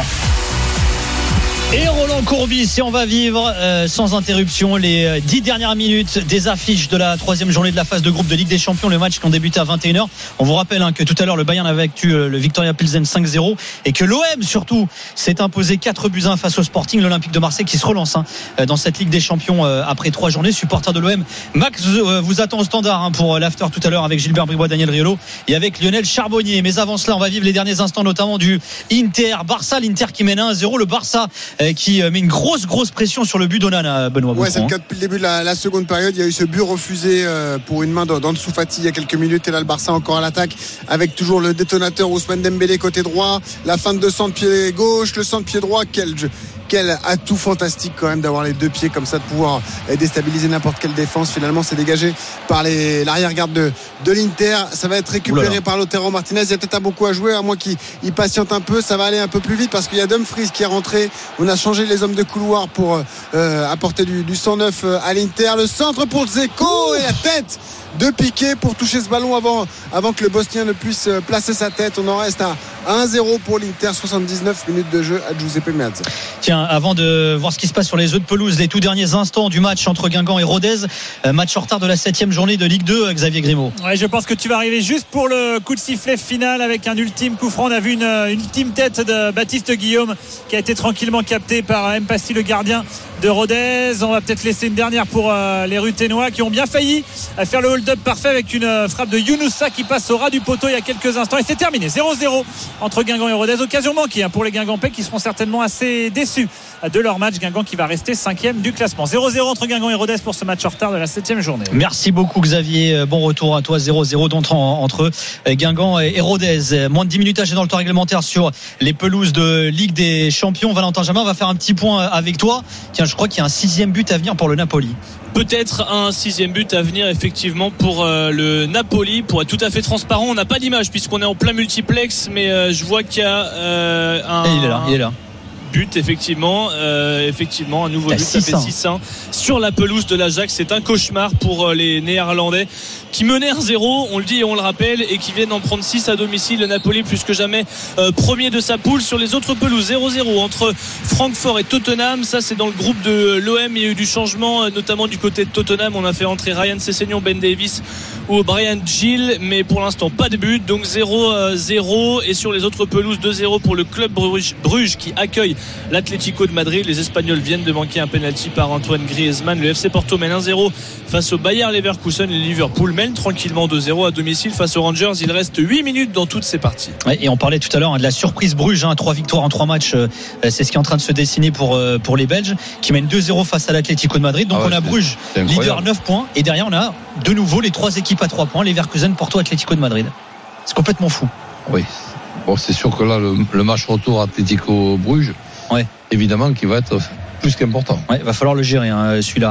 Et Roland Courbis, et on va vivre euh, sans interruption les dix dernières minutes des affiches de la troisième journée de la phase de groupe de Ligue des Champions, le match qui ont débuté à vingt et une heures. On vous rappelle hein, que tout à l'heure le Bayern avait battu euh, le Victoria Pilsen cinq zéro et que l'O M surtout s'est imposé quatre buts à un face au Sporting, l'Olympique de Marseille qui se relance hein, dans cette Ligue des Champions euh, après trois journées. Supporter de l'O M, Max euh, vous attend au standard hein, pour l'after tout à l'heure avec Gilbert Bribois, Daniel Riolo et avec Lionel Charbonnier. Mais avant cela, on va vivre les derniers instants notamment du Inter-Barça, l'Inter qui mène un zéro, le Barça euh, qui met une grosse grosse pression sur le but d'Onana, Benoît. Ouais, c'est le cas depuis le début de la, la seconde période. Il y a eu ce but refusé euh, pour une main d'Ansu Fati il y a quelques minutes, et là le Barça encore à l'attaque avec toujours le détonateur Ousmane Dembélé côté droit, la fin de centre pied gauche, le centre pied droit. Quel quel atout fantastique quand même d'avoir les deux pieds comme ça, de pouvoir déstabiliser n'importe quelle défense. Finalement c'est dégagé par les, l'arrière-garde de, de l'Inter. Ça va être récupéré Oulala. par Lautaro Martinez. Il y a peut-être beaucoup à jouer, à moins qu'il il patiente un peu. Ça va aller un peu plus vite parce qu'il y a Dumfries qui est rentré. On a changé les hommes de couloir pour euh, apporter du, du cent neuf à l'Inter. Le centre pour Dzeko et la tête de Piqué pour toucher ce ballon avant, avant que le Bosnien ne puisse placer sa tête. On en reste à un zéro pour l'Inter, soixante-dix-neuf minutes de jeu à Giuseppe Meazza. Tiens, avant de voir ce qui se passe sur les œufs de pelouse, les tout derniers instants du match entre Guingamp et Rodez, match en retard de la septième journée de Ligue deux, Xavier Grimaud. Ouais, je pense que tu vas arriver juste pour le coup de sifflet final avec un ultime coup franc. On a vu une, une ultime tête de Baptiste Guillaume qui a été tranquillement capté par Mpassi, le gardien de Rodez. On va peut-être laisser une dernière pour euh, les Ruténois qui ont bien failli faire le hold-up parfait avec une euh, frappe de Younoussa qui passe au ras du poteau il y a quelques instants, et c'est terminé, zéro zéro entre Guingamp et Rodez. Occasion manquée hein, pour les Guingampais qui seront certainement assez déçus de leur match. Guingamp qui va rester cinquième du classement. Zéro zéro entre Guingamp et Rodez pour ce match en retard de la septième journée. Merci beaucoup Xavier, bon retour à toi. Zéro zéro entre Guingamp et Rodez. Moins de dix minutes âgées dans le temps réglementaire sur les pelouses de Ligue des Champions. Valentin Jamin, on va faire un petit point avec toi. Tiens, je crois qu'il y a un sixième but à venir pour le Napoli. Peut-être un sixième but à venir effectivement pour euh, le Napoli. Pour être tout à fait transparent, on n'a pas d'image puisqu'on est en plein multiplex, mais euh, je vois qu'il y a euh, un... Et il est là, il est là. But effectivement, euh, effectivement un nouveau but, ça fait six un sur la pelouse de l'Ajax. C'est un cauchemar pour les Néerlandais qui menaient un zéro, on le dit et on le rappelle, et qui viennent en prendre six à domicile. Le Napoli plus que jamais euh, premier de sa poule. Sur les autres pelouses, zéro zéro entre Francfort et Tottenham. Ça c'est dans le groupe de l'O M. Il y a eu du changement notamment du côté de Tottenham. On a fait entrer Ryan Sessegnon, Ben Davies ou Brian Gill, mais pour l'instant pas de but, donc zéro zéro. Et sur les autres pelouses, deux zéro pour le club Bruges, Bruges qui accueille l'Atlético de Madrid. Les Espagnols viennent de manquer un penalty par Antoine Griezmann. Le F C Porto mène un zéro face au Bayer Leverkusen. Et Liverpool mène tranquillement deux zéro à domicile face aux Rangers. Il reste huit minutes dans toutes ces parties. Ouais, et on parlait tout à l'heure hein, de la surprise Bruges, hein, trois victoires en trois matchs, euh, c'est ce qui est en train de se dessiner pour, euh, pour les Belges qui mènent deux zéro face à l'Atlético de Madrid. Donc ah ouais, on a Bruges leader neuf points, et derrière on a de nouveau les trois équipes à trois points, Leverkusen, Porto, Atlético de Madrid. C'est complètement fou. Oui, bon, c'est sûr que là le, le match retour Atlético Bruges, ouais, évidemment qui va être plus qu'important. Ouais, va falloir le gérer hein, celui-là.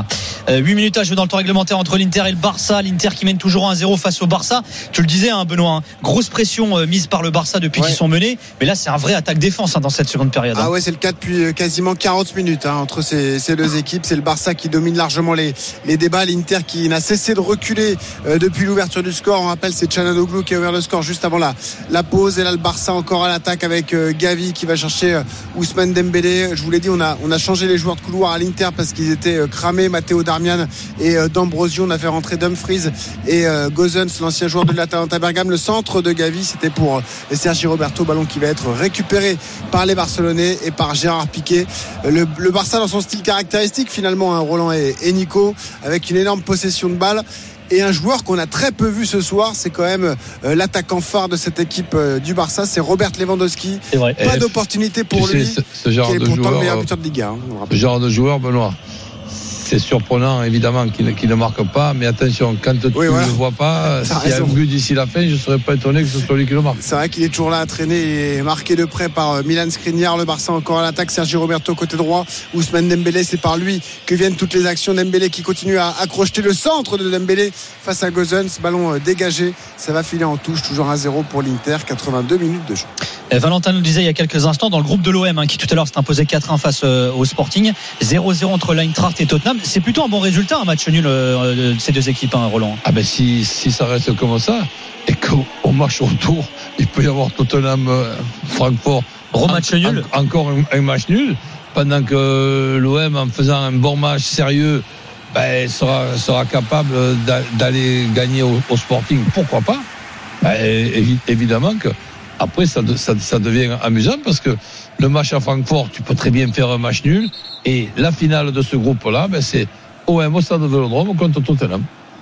Euh, huit minutes à jouer dans le temps réglementaire entre l'Inter et le Barça. L'Inter qui mène toujours un zéro face au Barça. Tu le disais, hein, Benoît, hein, grosse pression euh, mise par le Barça depuis ouais. qu'ils sont menés. Mais là, c'est un vrai attaque-défense hein, dans cette seconde période. Ah hein. ouais, c'est le cas depuis quasiment quarante minutes hein, entre ces, ces deux équipes. C'est le Barça qui domine largement les, les débats. L'Inter qui n'a cessé de reculer euh, depuis l'ouverture du score. On rappelle, c'est Çalhanoğlu qui a ouvert le score juste avant la, la pause. Et là, le Barça encore à l'attaque avec euh, Gavi qui va chercher euh, Ousmane Dembélé. Je vous l'ai dit, on a, on a changé les joueurs de couloir à l'Inter parce qu'ils étaient euh, cramés. Matteo Darmian et euh, D'Ambrosio. On a fait rentrer Dumfries et euh, Gozens, l'ancien joueur de l'Atalanta Bergame. Le centre de Gavi, c'était pour euh, Sergi Roberto, ballon qui va être récupéré par les Barcelonais et par Gérard Piqué. Le, le Barça dans son style caractéristique finalement, hein, Roland et, et Nico, avec une énorme possession de balle. Et un joueur qu'on a très peu vu ce soir, c'est quand même euh, l'attaquant phare de cette équipe euh, du Barça, c'est Robert Lewandowski. C'est vrai. Pas et d'opportunité pour lui, sais, ce, ce genre qui est de pourtant joueur, le meilleur buteur de Ligue un. Hein, ce genre de joueur, Benoît, c'est surprenant évidemment qu'il ne, qu'il ne marque pas, mais attention, quand tu oui, ne voilà. le vois pas, s'il y a un but d'ici la fin, je ne serais pas étonné que ce soit lui qui le marque. C'est vrai qu'il est toujours là à traîner et marqué de près par Milan Skriniar. Le Barça encore à l'attaque, Sergi Roberto côté droit, Ousmane Dembélé, c'est par lui que viennent toutes les actions. Dembélé qui continue à accrocher le centre de Dembélé face à Gozens, ballon dégagé, ça va filer en touche, toujours un zéro pour l'Inter, quatre-vingt-deux minutes de jeu. Et Valentin nous disait il y a quelques instants dans le groupe de l'O M hein, qui tout à l'heure s'est imposé quatre un face euh, au Sporting, zéro zéro entre l'Eintracht et Tottenham. C'est plutôt un bon résultat, un match nul euh, de ces deux équipes, hein, Roland. Ah ben si, si ça reste comme ça et qu'au au match retour il peut y avoir Tottenham euh, Francfort rematch en, nul en, encore un, un match nul pendant que l'O M en faisant un bon match sérieux ben, sera, sera capable d'aller gagner au, au Sporting, pourquoi pas. Ben, évi- évidemment que après ça, ça, ça devient amusant parce que le match à Francfort tu peux très bien faire un match nul et la finale de ce groupe là ben, c'est O M au stade de Vélodrome contre Tottenham.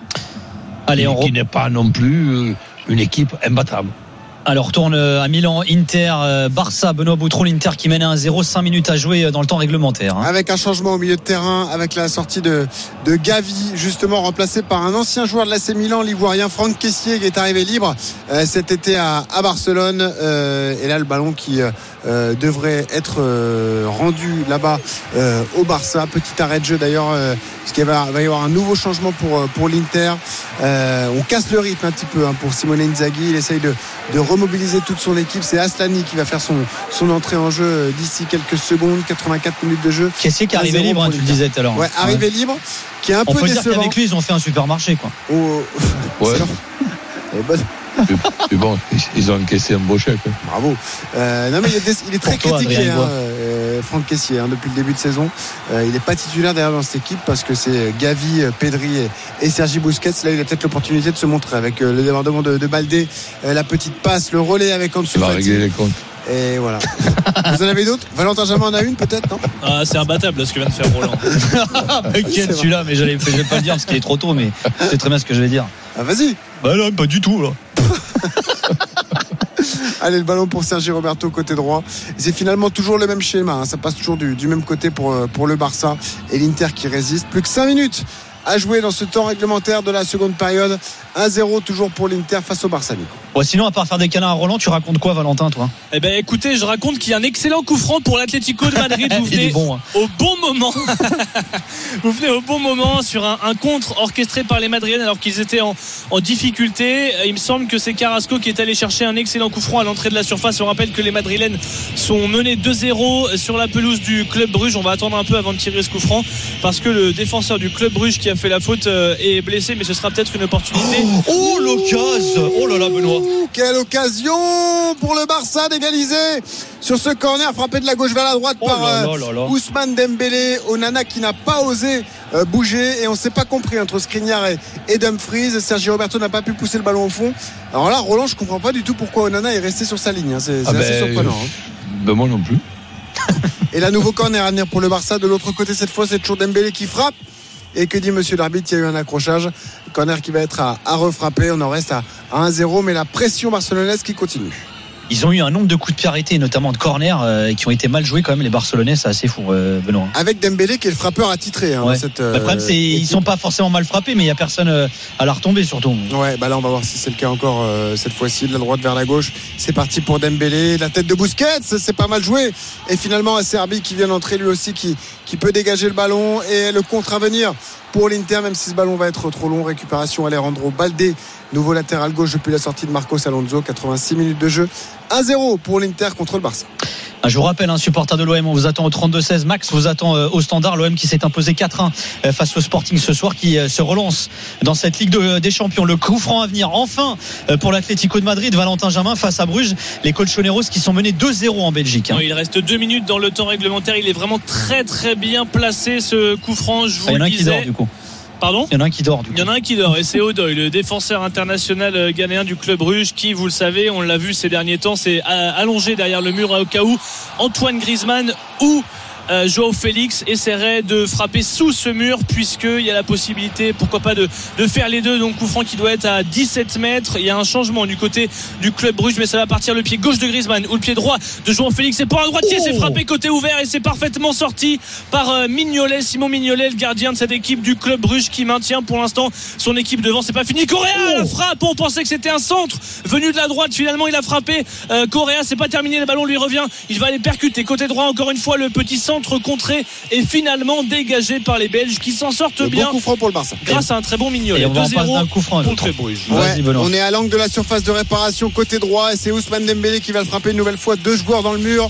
Allez, on qui re... n'est pas non plus une équipe imbattable. Alors, on retourne à Milan, Inter, Barça, Benoît Boutron, l'Inter qui mène à un zéro, cinq minutes à jouer dans le temps réglementaire. Hein. Avec un changement au milieu de terrain, avec la sortie de, de Gavi, justement remplacé par un ancien joueur de l'A C Milan, l'Ivoirien Franck Kessié, qui est arrivé libre euh, cet été à, à Barcelone. Euh, et là, le ballon qui euh, devrait être euh, rendu là-bas euh, au Barça. Petit arrêt de jeu d'ailleurs, euh, parce qu'il va, va y avoir un nouveau changement pour, pour l'Inter. Euh, on casse le rythme un petit peu hein, pour Simone Inzaghi. Il essaye de, de remobiliser toute son équipe. C'est Aslani qui va faire son, son entrée en jeu d'ici quelques secondes. quatre-vingt-quatre minutes de jeu. Kessié qui est arrivé libre, hein, tu le disais tout à l'heure. Ouais, arrivé ouais. libre, qui est un on peu peut décevant. dire qu'avec lui ils ont fait un supermarché quoi. Oh. Ouais. Bon. Mais bon, ils ont encaissé un beau chèque. Bravo. Euh, non mais il est, il est très toi, critiqué, hein, euh, Franck Kessié, hein, depuis le début de saison. Euh, il n'est pas titulaire derrière dans cette équipe parce que c'est Gavi, Pedri et, et Sergi Busquets. Là, il a peut-être l'opportunité de se montrer avec euh, le débordement de, de Baldé, euh, la petite passe, le relais avec Ansu Fati. Il va régler les comptes. Et voilà. Vous en avez d'autres? Valentin Jamin en a une peut-être, non? Ah, c'est imbattable ce que vient de faire Roland. Quel celui-là, mais j'allais, je vais pas le dire parce qu'il est trop tôt, mais c'est très bien ce que je vais dire. Ah, vas-y. Bah non, pas du tout là. Allez, le ballon pour Sergi Roberto côté droit. C'est finalement toujours le même schéma, hein. Ça passe toujours du, du même côté pour, pour le Barça et l'Inter qui résiste. Plus que cinq minutes à jouer dans ce temps réglementaire de la seconde période. un zéro toujours pour l'Inter face au Barça. Bon, sinon, à part faire des câlins à Roland, tu racontes quoi, Valentin, toi? Eh ben, écoutez, je raconte qu'il y a un excellent coup franc pour l'Atlético de Madrid. Vous venez bon, hein. au bon moment. Vous venez au bon moment sur un, un contre orchestré par les Madrilènes alors qu'ils étaient en, en difficulté. Il me semble que c'est Carrasco qui est allé chercher un excellent coup franc à l'entrée de la surface. On rappelle que les Madrilènes sont menés deux zéro sur la pelouse du Club Bruges. On va attendre un peu avant de tirer ce coup franc parce que le défenseur du Club Bruges qui a fait la faute est blessé, mais ce sera peut-être une opportunité. Oh, oh l'occasion! Oh là là, Benoît! Quelle occasion pour le Barça d'égaliser sur ce corner frappé de la gauche vers la droite oh par là là là là. Ousmane Dembélé. Onana qui n'a pas osé euh, bouger et on ne s'est pas compris entre Skriniar et, et Dumfries. Sergi Roberto n'a pas pu pousser le ballon au fond. Alors là, Roland, je ne comprends pas du tout pourquoi Onana est resté sur sa ligne. Hein. C'est, c'est ah assez ben, surprenant. Hein. Ben moi non plus. Et là, nouveau corner à venir pour le Barça. De l'autre côté, cette fois, c'est toujours Dembélé qui frappe. Et que dit monsieur l'arbitre? Il y a eu un accrochage. Corner qui va être à, à refrapper. On en reste à, à un zéro, mais la pression barcelonaise qui continue. Ils ont eu un nombre de coups de pied arrêtés, notamment de corner, euh, qui ont été mal joués quand même. Les Barcelonais, c'est assez fou, euh, Benoît. Avec Dembélé qui est le frappeur attitré. Hein, ouais. dans cette, euh, le problème, c'est qu'ils sont pas forcément mal frappés, mais il y a personne euh, à la retomber surtout. Ouais, bah là on va voir si c'est le cas encore euh, cette fois-ci, de la droite vers la gauche. C'est parti pour Dembélé, la tête de Busquets, c'est pas mal joué. Et finalement Acerbi qui vient d'entrer lui aussi, qui qui peut dégager le ballon et le contre à venir pour l'Inter, même si ce ballon va être trop long. Récupération Alejandro Balde, nouveau latéral gauche depuis la sortie de Marcos Alonso. quatre-vingt-six minutes de jeu, un zéro pour l'Inter contre le Barça. Je vous rappelle, un supporter de l'O M, on vous attend au trente-deux seize. Max vous attend au Standard. L'O M qui s'est imposé quatre un face au Sporting ce soir, qui se relance dans cette Ligue des Champions. Le coup franc à venir, enfin, pour l'Atlético de Madrid. Valentin Jamin face à Bruges. Les Colchoneros qui sont menés deux zéro en Belgique. Hein. Non, il reste deux minutes dans le temps réglementaire. Il est vraiment très très bien placé, ce coup franc. Je vous ah, il y en a le un disais. qui dort du coup. Pardon ? Il y en a un qui dort du coup. Il y en a un qui dort et c'est Odoi, le défenseur international ghanéen du club Bruges, qui, vous le savez, on l'a vu ces derniers temps, c'est allongé derrière le mur au cas où Antoine Griezmann ou Euh, Joao Félix essaierait de frapper sous ce mur, puisqu'il y a la possibilité, pourquoi pas, de, de faire les deux. Donc coup franc qui doit être à dix-sept mètres. Il y a un changement du côté du club Bruges, mais ça va partir le pied gauche de Griezmann ou le pied droit de Joao Félix. C'est pour un droitier, oh c'est frappé côté ouvert et c'est parfaitement sorti par euh, Mignolet, Simon Mignolet, le gardien de cette équipe du club Bruges, qui maintient pour l'instant son équipe devant. C'est pas fini. Correa, oh la frappe. On pensait que c'était un centre venu de la droite. Finalement, il a frappé. Euh, Correa, c'est pas terminé. Le ballon lui revient. Il va aller percuter côté droit. Encore une fois, le petit centre contré et finalement dégagé par les Belges, qui s'en sortent le bien. Bon coup franc pour le Barça. Grâce à un très bon Mignolet. Et on va en passer d'un coup franc à contre l'autre. Bruges. Ouais, on est à l'angle de la surface de réparation côté droit et c'est Ousmane Dembélé qui va le frapper une nouvelle fois. Deux joueurs dans le mur.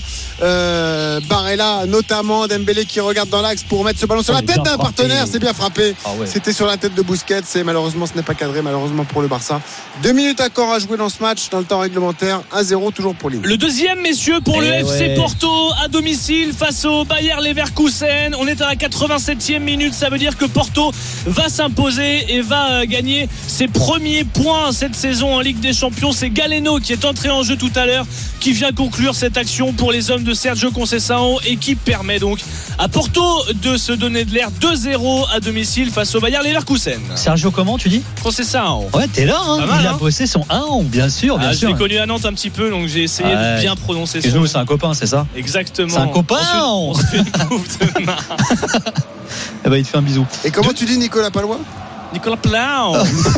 Euh, Barella notamment. Dembélé qui regarde dans l'axe pour mettre ce ballon sur la tête d'un partenaire. C'est bien frappé. Ah ouais. C'était sur la tête de Busquets et malheureusement ce n'est pas cadré, malheureusement pour le Barça. Deux minutes encore à jouer dans ce match dans le temps réglementaire. un zéro toujours pour l'Inter. Le deuxième, messieurs, pour et le F C ouais. Porto à domicile face au Bayer Leverkusen. On est à la quatre-vingt-septième minute. Ça veut dire que Porto va s'imposer et va gagner ses premiers points cette saison en Ligue des Champions. C'est Galeno qui est entré en jeu tout à l'heure, qui vient conclure cette action pour les hommes de Sergio Conceição et qui permet donc à Porto de se donner de l'air. Deux zéro à domicile face au Bayer Leverkusen. Sergio, comment tu dis ? Conceição. Ouais, t'es là, hein. Mal, il hein. a bossé son un, bien sûr, bien Ah, sûr. je l'ai connu à Nantes un petit peu, donc j'ai essayé ouais. de bien prononcer son Et nous, nom. c'est un copain, c'est ça ? Exactement. C'est un copain. On se fait, on se fait une bouffe de main. Eh ben, il te fait un bisou. Et comment tu dis Nicolas Palois? Nicolas Plau.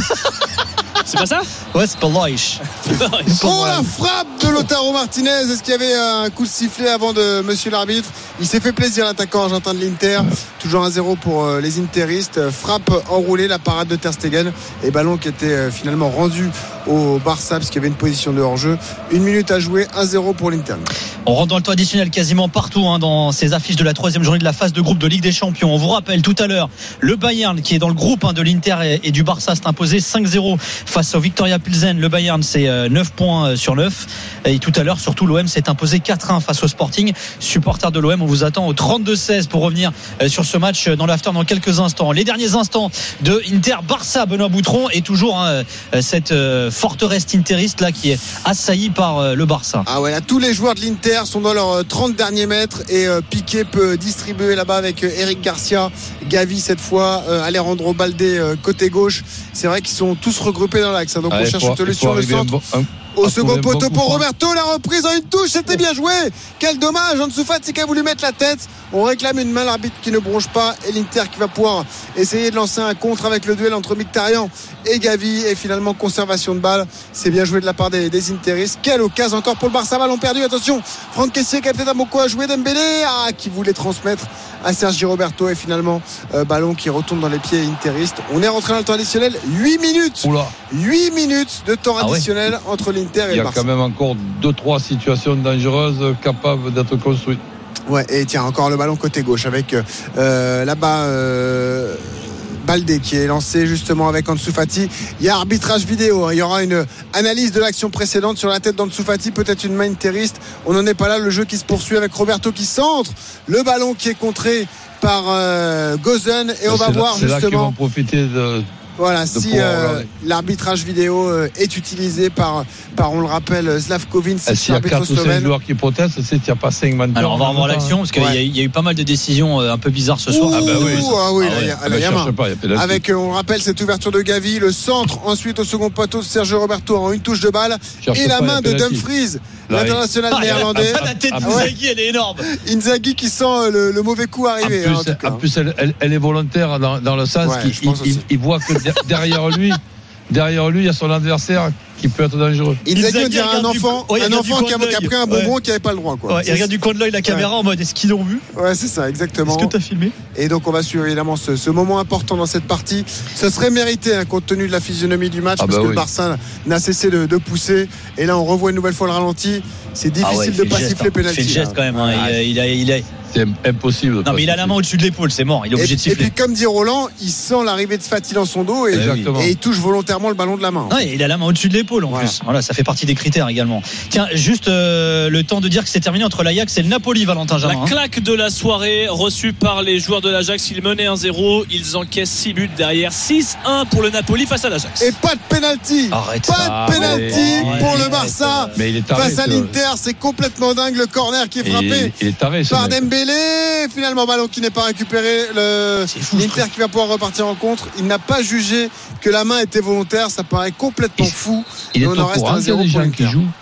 C'est pas ça? Ouais, c'est pas loïch. Oh, la frappe de Lautaro Martinez. Est-ce qu'il y avait un coup de sifflet avant de monsieur l'arbitre? Il s'est fait plaisir, l'attaquant argentin de l'Inter. Toujours un zéro pour les interistes. Frappe enroulée, la parade de Ter Stegen et ballon qui était finalement rendu au Barça parce qu'il y avait une position de hors-jeu. Une minute à jouer, un zéro pour l'Inter. On rentre dans le temps additionnel quasiment partout, hein, dans ces affiches de la troisième journée de la phase de groupe de Ligue des Champions. On vous rappelle tout à l'heure, le Bayern qui est dans le groupe hein, de l'Inter et, et du Barça s'est imposé cinq zéro face au Victoria Pilsen. Le Bayern c'est euh, neuf points sur neuf. Et tout à l'heure surtout l'O M s'est imposé quatre un face au Sporting. Supporters de l'O M, on vous attend au trente-deux seize pour revenir euh, sur ce match dans l'after dans quelques instants. Les derniers instants de Inter-Barça, Benoît Boutron, et toujours hein, cette euh, forteresse interiste là qui est assaillie par euh, le Barça. Ah ouais, là tous les joueurs de l'Inter sont dans leurs trente derniers mètres et euh, Piqué peut distribuer là-bas avec euh, Eric Garcia, Gavi cette fois, euh, Alejandro Balde euh, côté gauche. C'est vrai qu'ils sont tous regroupés dans l'axe, hein, donc ah, on cherche faut, une solution le centre. Bon, un... Au second poteau bon pour Roberto, la reprise en une touche, c'était bien joué. Quel dommage, Ansu Fati qui a voulu mettre la tête. On réclame une main, l'arbitre qui ne bronche pas et l'Inter qui va pouvoir essayer de lancer un contre avec le duel entre Mkhitaryan et Gavi et finalement conservation de balle. C'est bien joué de la part des, des Interistes. Quelle occasion encore pour le Barça, ballon perdu. Attention, Franck Kessié qui a peut-être un beaucoup à jouer. Dembélé ah, qui voulait transmettre à Sergi Roberto et finalement euh, ballon qui retourne dans les pieds Interistes. On est rentré dans le temps additionnel. huit minutes. Oula. huit minutes de temps ah additionnel ouais. entre l'Inter et le Barça. Il y a Barça. quand même encore deux trois situations dangereuses capables d'être construites. Ouais, et tiens, encore le ballon côté gauche avec euh, là-bas euh, Balde qui est lancé justement avec Ansu Fati. Il y a arbitrage vidéo, il y aura une analyse de l'action précédente sur la tête d'Ansu Fati, peut-être une main interiste. On n'en est pas là, le jeu qui se poursuit avec Roberto qui centre, le ballon qui est contré par euh, Gozen et on c'est va là, voir c'est justement. C'est là qu'ils vont profiter de Voilà, si euh, l'arbitrage vidéo euh, est utilisé par, par, on le rappelle, Slavkovin, c'est s'il y a quatre ou cinq joueurs qui protestent, c'est qu'il n'y a pas cinq menteurs. Alors on va revoir l'action parce qu'il ouais. y, y a eu pas mal de décisions un peu bizarres ce soir. Ouh, ah bah oui, ah oui, ah là, il y a main. Avec, on rappelle, cette ouverture de Gavi, le centre, ensuite au second poteau de Sergio Roberto en une touche de balle cherche et la main de Dumfries, l'international ah, néerlandais. La tête d'Inzaghi, elle est énorme. Inzaghi qui sent le, le mauvais coup arriver. En plus, hein, en, en plus elle, elle, elle est volontaire dans, dans le sens ouais, qu'il il, il voit que derrière lui, derrière lui, il y a son adversaire qui peut être dangereux. Inzaghi, on dirait un enfant, du, ouais, un enfant qui a, qui a pris un bonbon ouais. qui n'avait pas le droit. Quoi. Ouais, il regarde du coin de l'œil la caméra ouais. en mode est-ce qu'ils l'ont vu ? Ouais, c'est ça, exactement. Est-ce que tu as filmé ? Et donc on va suivre évidemment ce, ce moment important dans cette partie. Ce serait mérité hein, compte tenu de la physionomie du match ah parce bah que oui. le Barça n'a cessé de, de pousser. Et là on revoit une nouvelle fois le ralenti. C'est difficile ah ouais, de ne pas siffler pénalty. Il fait le geste quand même. Hein. Ah, il, a, il, a, il a... C'est impossible. Non mais il a la main au-dessus de l'épaule, c'est mort. Il est obligé et, de siffler. Et puis comme dit Roland, il sent l'arrivée de Fati dans son dos et, et il touche volontairement le ballon de la main. Non, il a la main au-dessus de l'épaule en voilà. plus. Voilà, ça fait partie des critères également. Tiens, juste euh, le temps de dire que c'est terminé entre l'Ajax et le Napoli, Valentin Jamin. La claque de la soirée reçue par les joueurs de l'Ajax. Ils menaient un zéro, ils encaissent six buts derrière. six un pour le Napoli face à l'Ajax. Et pas de penalty. Arrête pas ça. de penalty ouais, pour ouais, le Barça. Mais il est taré, face à l'Inter, c'est complètement dingue le corner qui est frappé il, il est taré, par Dembélé. Finalement, ballon qui n'est pas récupéré. Le... Fou, L'Inter qui va pouvoir repartir en contre. Il n'a pas jugé que la main était volontaire. Ça paraît complètement il, fou. Il est au courant qu'il y a des gens qui jouent.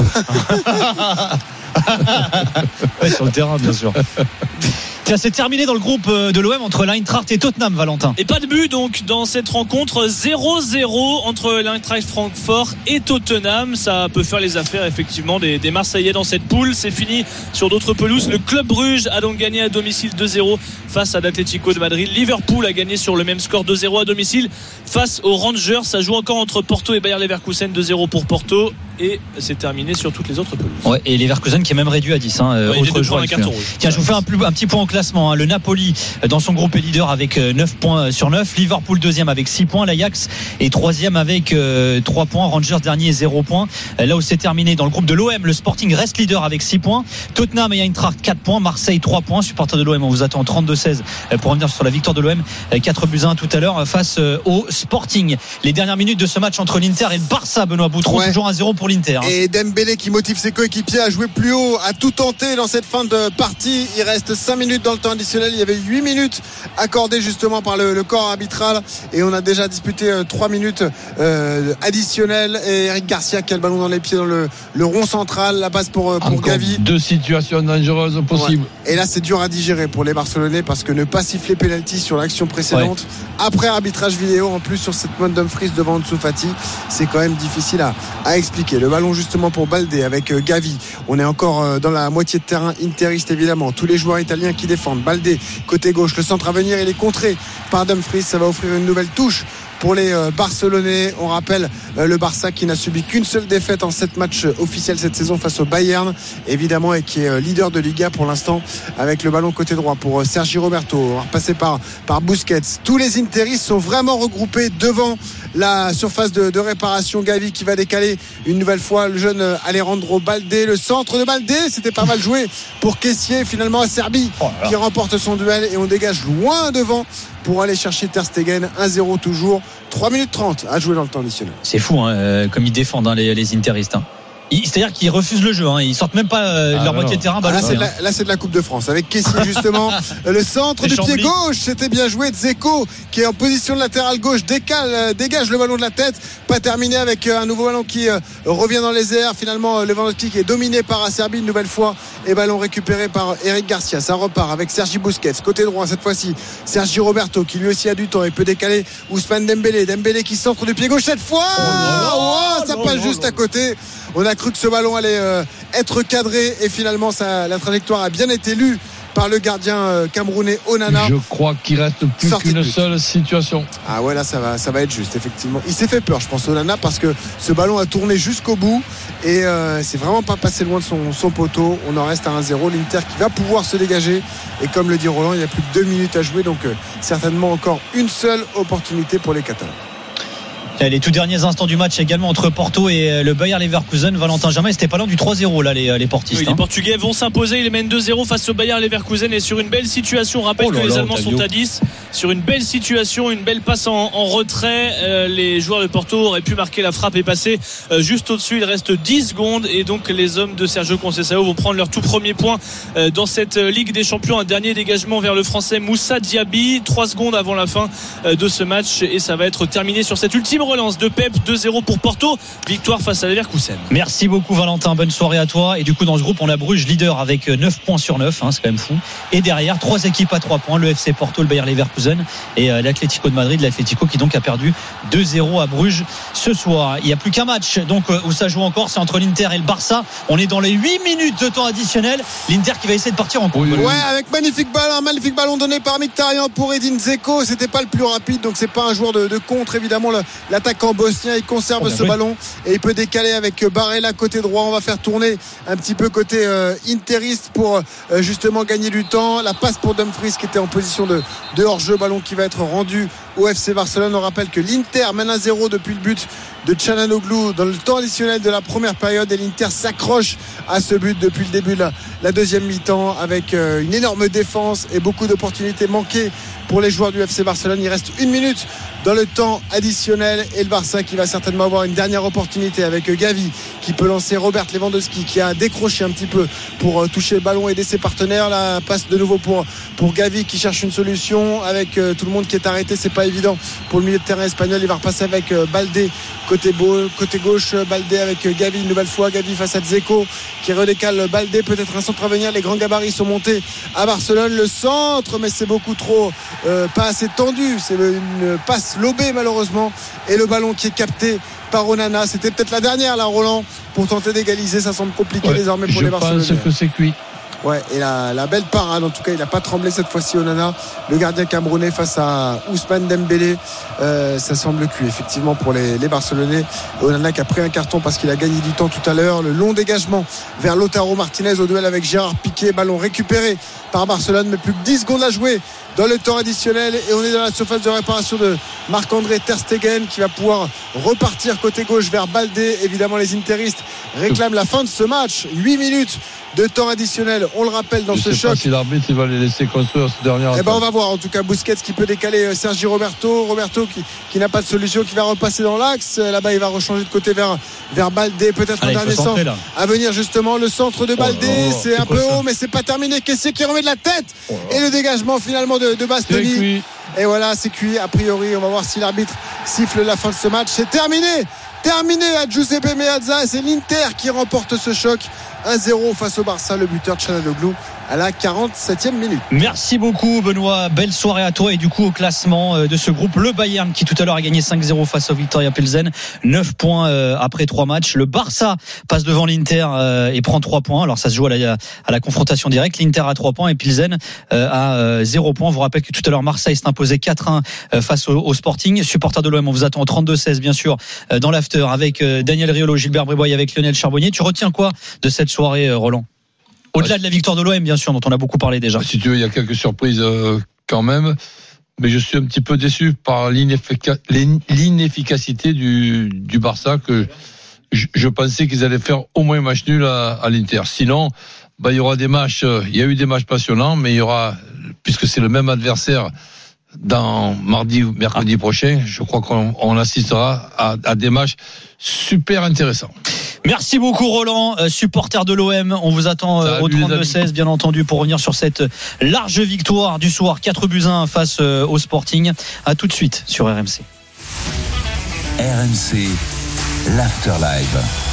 ouais, sur le terrain, bien sûr. Tiens, c'est terminé dans le groupe de l'O M entre l'Eintracht et Tottenham, Valentin. Et pas de but donc dans cette rencontre. Zéro zéro entre l'Eintracht Francfort et Tottenham. Ça peut faire les affaires effectivement des, des Marseillais dans cette poule. C'est fini sur d'autres pelouses. Le Club Bruges a donc gagné à domicile deux zéro face à l'Atlético de Madrid. Liverpool a gagné sur le même score deux zéro à domicile face aux Rangers. Ça joue encore entre Porto et Bayer Leverkusen. Deux zéro pour Porto. Et c'est terminé sur toutes les autres pelouses. Ouais, et Leverkusen qui est même réduit à dix. Hein, ouais, autre joueur, un carton rouge. Tiens, je vous fais un, plus, un petit point au classement. Hein. Le Napoli dans son groupe est leader avec neuf points sur neuf. Liverpool deuxième avec six points. L'Ajax est troisième avec euh, trois points. Rangers dernier zéro points. Là où c'est terminé dans le groupe de l'O M, le Sporting reste leader avec six points. Tottenham et Eintracht quatre points. Marseille trois points. Supporters de l'O M, on vous attend trente-deux seize pour revenir sur la victoire de l'O M. quatre buts à un tout à l'heure face au Sporting. Les dernières minutes de ce match entre l'Inter et le Barça, Benoît Boutron, ouais. toujours un zéro pour l'Inter. Hein. Et Dembélé qui motive ses coéquipiers à jouer plus haut, à tout tenter dans cette fin de partie. Il reste cinq minutes dans le temps additionnel. Il y avait huit minutes accordées justement par le, le corps arbitral et on a déjà disputé euh, trois minutes euh, additionnelles. Et Eric Garcia qui a le ballon dans les pieds dans le, le rond central. La passe pour, pour Gavi. Deux situations dangereuses possibles. Ouais. Et là c'est dur à digérer pour les Barcelonais parce que ne pas siffler penalty sur l'action précédente ouais. après arbitrage vidéo en plus sur cette main Dumfries devant Ansu Fati, c'est quand même difficile à, à expliquer. Le ballon justement pour Baldé avec Gavi. On est encore dans la moitié de terrain interiste évidemment. Tous les joueurs italiens qui défendent. Baldé côté gauche, le centre à venir, il est contré par Dumfries. Ça va offrir une nouvelle touche pour les Barcelonais. On rappelle le Barça qui n'a subi qu'une seule défaite en sept matchs officiels cette saison face au Bayern évidemment et qui est leader de Liga pour l'instant avec le ballon côté droit pour Sergi Roberto. On va repasser par, par Busquets. Tous les interistes sont vraiment regroupés devant la surface de, de réparation. Gavi qui va décaler une nouvelle fois le jeune Alejandro Baldé. Le centre de Baldé, c'était pas mal joué pour Kessié. Finalement à Serbie oh qui remporte son duel et on dégage loin devant pour aller chercher Ter Stegen. Un zéro toujours. trois minutes trente à jouer dans le temps additionnel. C'est fou hein, euh, comme ils défendent hein, les, les interistes. Hein. C'est-à-dire qu'ils refusent le jeu, hein. Ils sortent même pas euh, ah, leur moitié de terrain. Ah, là, c'est de la, là c'est de la Coupe de France avec Kessié justement. Le centre du pied gauche, c'était bien joué. Dzeko qui est en position de latéral gauche décale, euh, dégage le ballon de la tête. Pas terminé avec euh, un nouveau ballon qui euh, revient dans les airs. Finalement, euh, Lewandowski qui est dominé par Acerbi une nouvelle fois et ballon récupéré par Eric Garcia. Ça repart avec Sergi Busquets côté droit cette fois-ci. Sergi Roberto qui lui aussi a du temps et peut décaler Ousmane Dembélé. Dembélé qui centre du pied gauche cette fois. Oh, là, oh, ça passe juste à côté. On a cru que ce ballon allait euh, être cadré et finalement ça, la trajectoire a bien été lue par le gardien euh, camerounais Onana. Je crois qu'il reste plus Sortie qu'une seule situation. Ah ouais là ça va, ça va être juste effectivement. Il s'est fait peur je pense Onana parce que ce ballon a tourné jusqu'au bout et euh, c'est vraiment pas passé loin de son, son poteau. On en reste à un zéro. L'Inter qui va pouvoir se dégager et comme le dit Roland il y a plus de deux minutes à jouer donc euh, certainement encore une seule opportunité pour les Catalans. Les tout derniers instants du match également entre Porto et le Bayer Leverkusen. Valentin Jamin, c'était pas loin du trois zéro là les, les portistes. Oui, hein. Les Portugais vont s'imposer. Ils mènent deux zéro face au Bayer Leverkusen et sur une belle situation. On rappelle oh là que les là, Allemands sont à dix sur une belle situation, une belle passe en, en retrait. Euh, les joueurs de Porto auraient pu marquer, la frappe est passée euh, juste au-dessus. Il reste dix secondes et donc les hommes de Sergio Conceição vont prendre leur tout premier point euh, dans cette Ligue des Champions. Un dernier dégagement vers le français Moussa Diaby, trois secondes avant la fin euh, de ce match, et ça va être terminé sur cette ultime relance de Pep. Deux zéro pour Porto, victoire face à Leverkusen. Merci beaucoup Valentin, bonne soirée à toi. Et du coup dans ce groupe on a Bruges leader avec neuf points sur neuf, hein, c'est quand même fou. Et derrière trois équipes à trois points, le F C Porto, le Bayer Leverkusen et euh, l'Atlético de Madrid. L'Atlético qui donc a perdu deux zéro à Bruges ce soir. Il n'y a plus qu'un match donc euh, où ça joue encore, c'est entre l'Inter et le Barça. On est dans les huit minutes de temps additionnel. L'Inter qui va essayer de partir en course. Ouais, avec magnifique ballon, magnifique ballon donné par Mkhitaryan pour Edin Dzeko. C'était pas le plus rapide, donc c'est pas un joueur de, de contre. Évidemment, le, l'attaquant bosnien, il conserve oh, ce oui. ballon et il peut décaler avec Barella côté droit. On va faire tourner un petit peu côté euh, interiste pour euh, justement gagner du temps. La passe pour Dumfries qui était en position de, de hors-jeu, ballon qui va être rendu au F C Barcelone. On rappelle que l'Inter mène un zéro depuis le but de Çalhanoğlu dans le temps additionnel de la première période, et l'Inter s'accroche à ce but depuis le début de la, la deuxième mi-temps avec euh, une énorme défense et beaucoup d'opportunités manquées pour les joueurs du F C Barcelone. Il reste une minute dans le temps additionnel et le Barça qui va certainement avoir une dernière opportunité avec Gavi qui peut lancer Robert Lewandowski qui a décroché un petit peu pour euh, toucher le ballon et aider ses partenaires. La passe de nouveau pour, pour Gavi qui cherche une solution avec euh, tout le monde qui est arrêté. C'est pas évident pour le milieu de terrain espagnol. Il va repasser avec euh, Baldé côté, beau, côté gauche. Baldé avec euh, Gavi une nouvelle fois. Gavi face à Dzeko qui redécale Baldé. Peut-être un centre à venir. Les grands gabarits sont montés à Barcelone. Le centre, mais c'est beaucoup trop euh, pas assez tendu. C'est une passe lobée malheureusement, et le ballon qui est capté par Onana. C'était peut-être la dernière là, Roland, pour tenter d'égaliser. Ça semble compliqué ouais, désormais pour les Barcelonais. Je pense que c'est cuit. Ouais, et la, la belle parade, en tout cas il n'a pas tremblé cette fois-ci Onana, le gardien camerounais face à Ousmane Dembélé. euh, ça semble cuit effectivement pour les, les Barcelonais. Onana qui a pris un carton parce qu'il a gagné du temps tout à l'heure. Le long dégagement vers Lautaro Martinez au duel avec Gérard Piqué, ballon récupéré par Barcelone, mais plus que dix secondes à jouer dans le temps additionnel, et on est dans la surface de réparation de Marc-André Ter Stegen qui va pouvoir repartir côté gauche vers Baldé. Évidemment les interistes réclament la fin de ce match. Huit minutes de temps additionnel, on le rappelle dans je ce sais choc. Pas si l'arbitre il va les laisser construire cette dernière. Eh ben on va voir. En tout cas Busquets qui peut décaler Sergi Roberto, Roberto qui, qui n'a pas de solution, qui va repasser dans l'axe. Là-bas il va rechanger de côté vers, vers Baldé. Peut-être Allez, un dernier centre à venir justement. Le centre de Baldé, oh, oh, c'est, c'est un peu haut, mais c'est pas terminé. Kessié qui remet de la tête oh, oh. Et le dégagement finalement de, de Bastoni. Et voilà, c'est cuit a priori. On va voir si l'arbitre siffle la fin de ce match. C'est terminé. Terminé à Giuseppe Meazza. C'est l'Inter qui remporte ce choc un zéro face au Barça. Le buteur Çalhanoğlu à la quarante-septième minute. Merci beaucoup Benoît, belle soirée à toi. Et du coup au classement de ce groupe, le Bayern qui tout à l'heure a gagné cinq zéro face au Viktoria Pilsen, neuf points après trois matchs. Le Barça passe devant l'Inter et prend trois points. Alors ça se joue à la, à la confrontation directe. L'Inter a trois points et Pilsen a zéro points. Je vous rappelle que tout à l'heure Marseille s'est imposé quatre un face au, au Sporting. Supporters de l'O M, on vous attend au trente-deux seize bien sûr dans l'after avec Daniel Riolo, Gilbert Bribois, avec Lionel Charbonnier. Tu retiens quoi de cette soirée Roland ? Au-delà de la victoire de l'O M, bien sûr, dont on a beaucoup parlé déjà. Si tu veux, il y a quelques surprises euh, quand même. Mais je suis un petit peu déçu par l'ineffica- l'inefficacité du, du Barça, que je, je pensais qu'ils allaient faire au moins un match nul à, à l'Inter. Sinon, bah, il y aura des matchs, euh, il y a eu des matchs passionnants, mais il y aura, puisque c'est le même adversaire dans mardi ou mercredi ah. prochain, je crois qu'on on assistera à, à des matchs super intéressants. Merci beaucoup Roland, euh, supporter de l'O M. On vous attend euh, au trente-deux seize bien entendu pour revenir sur cette large victoire du soir, quatre buts à un face euh, au Sporting. À tout de suite sur R M C. R M C, l'Afterlive.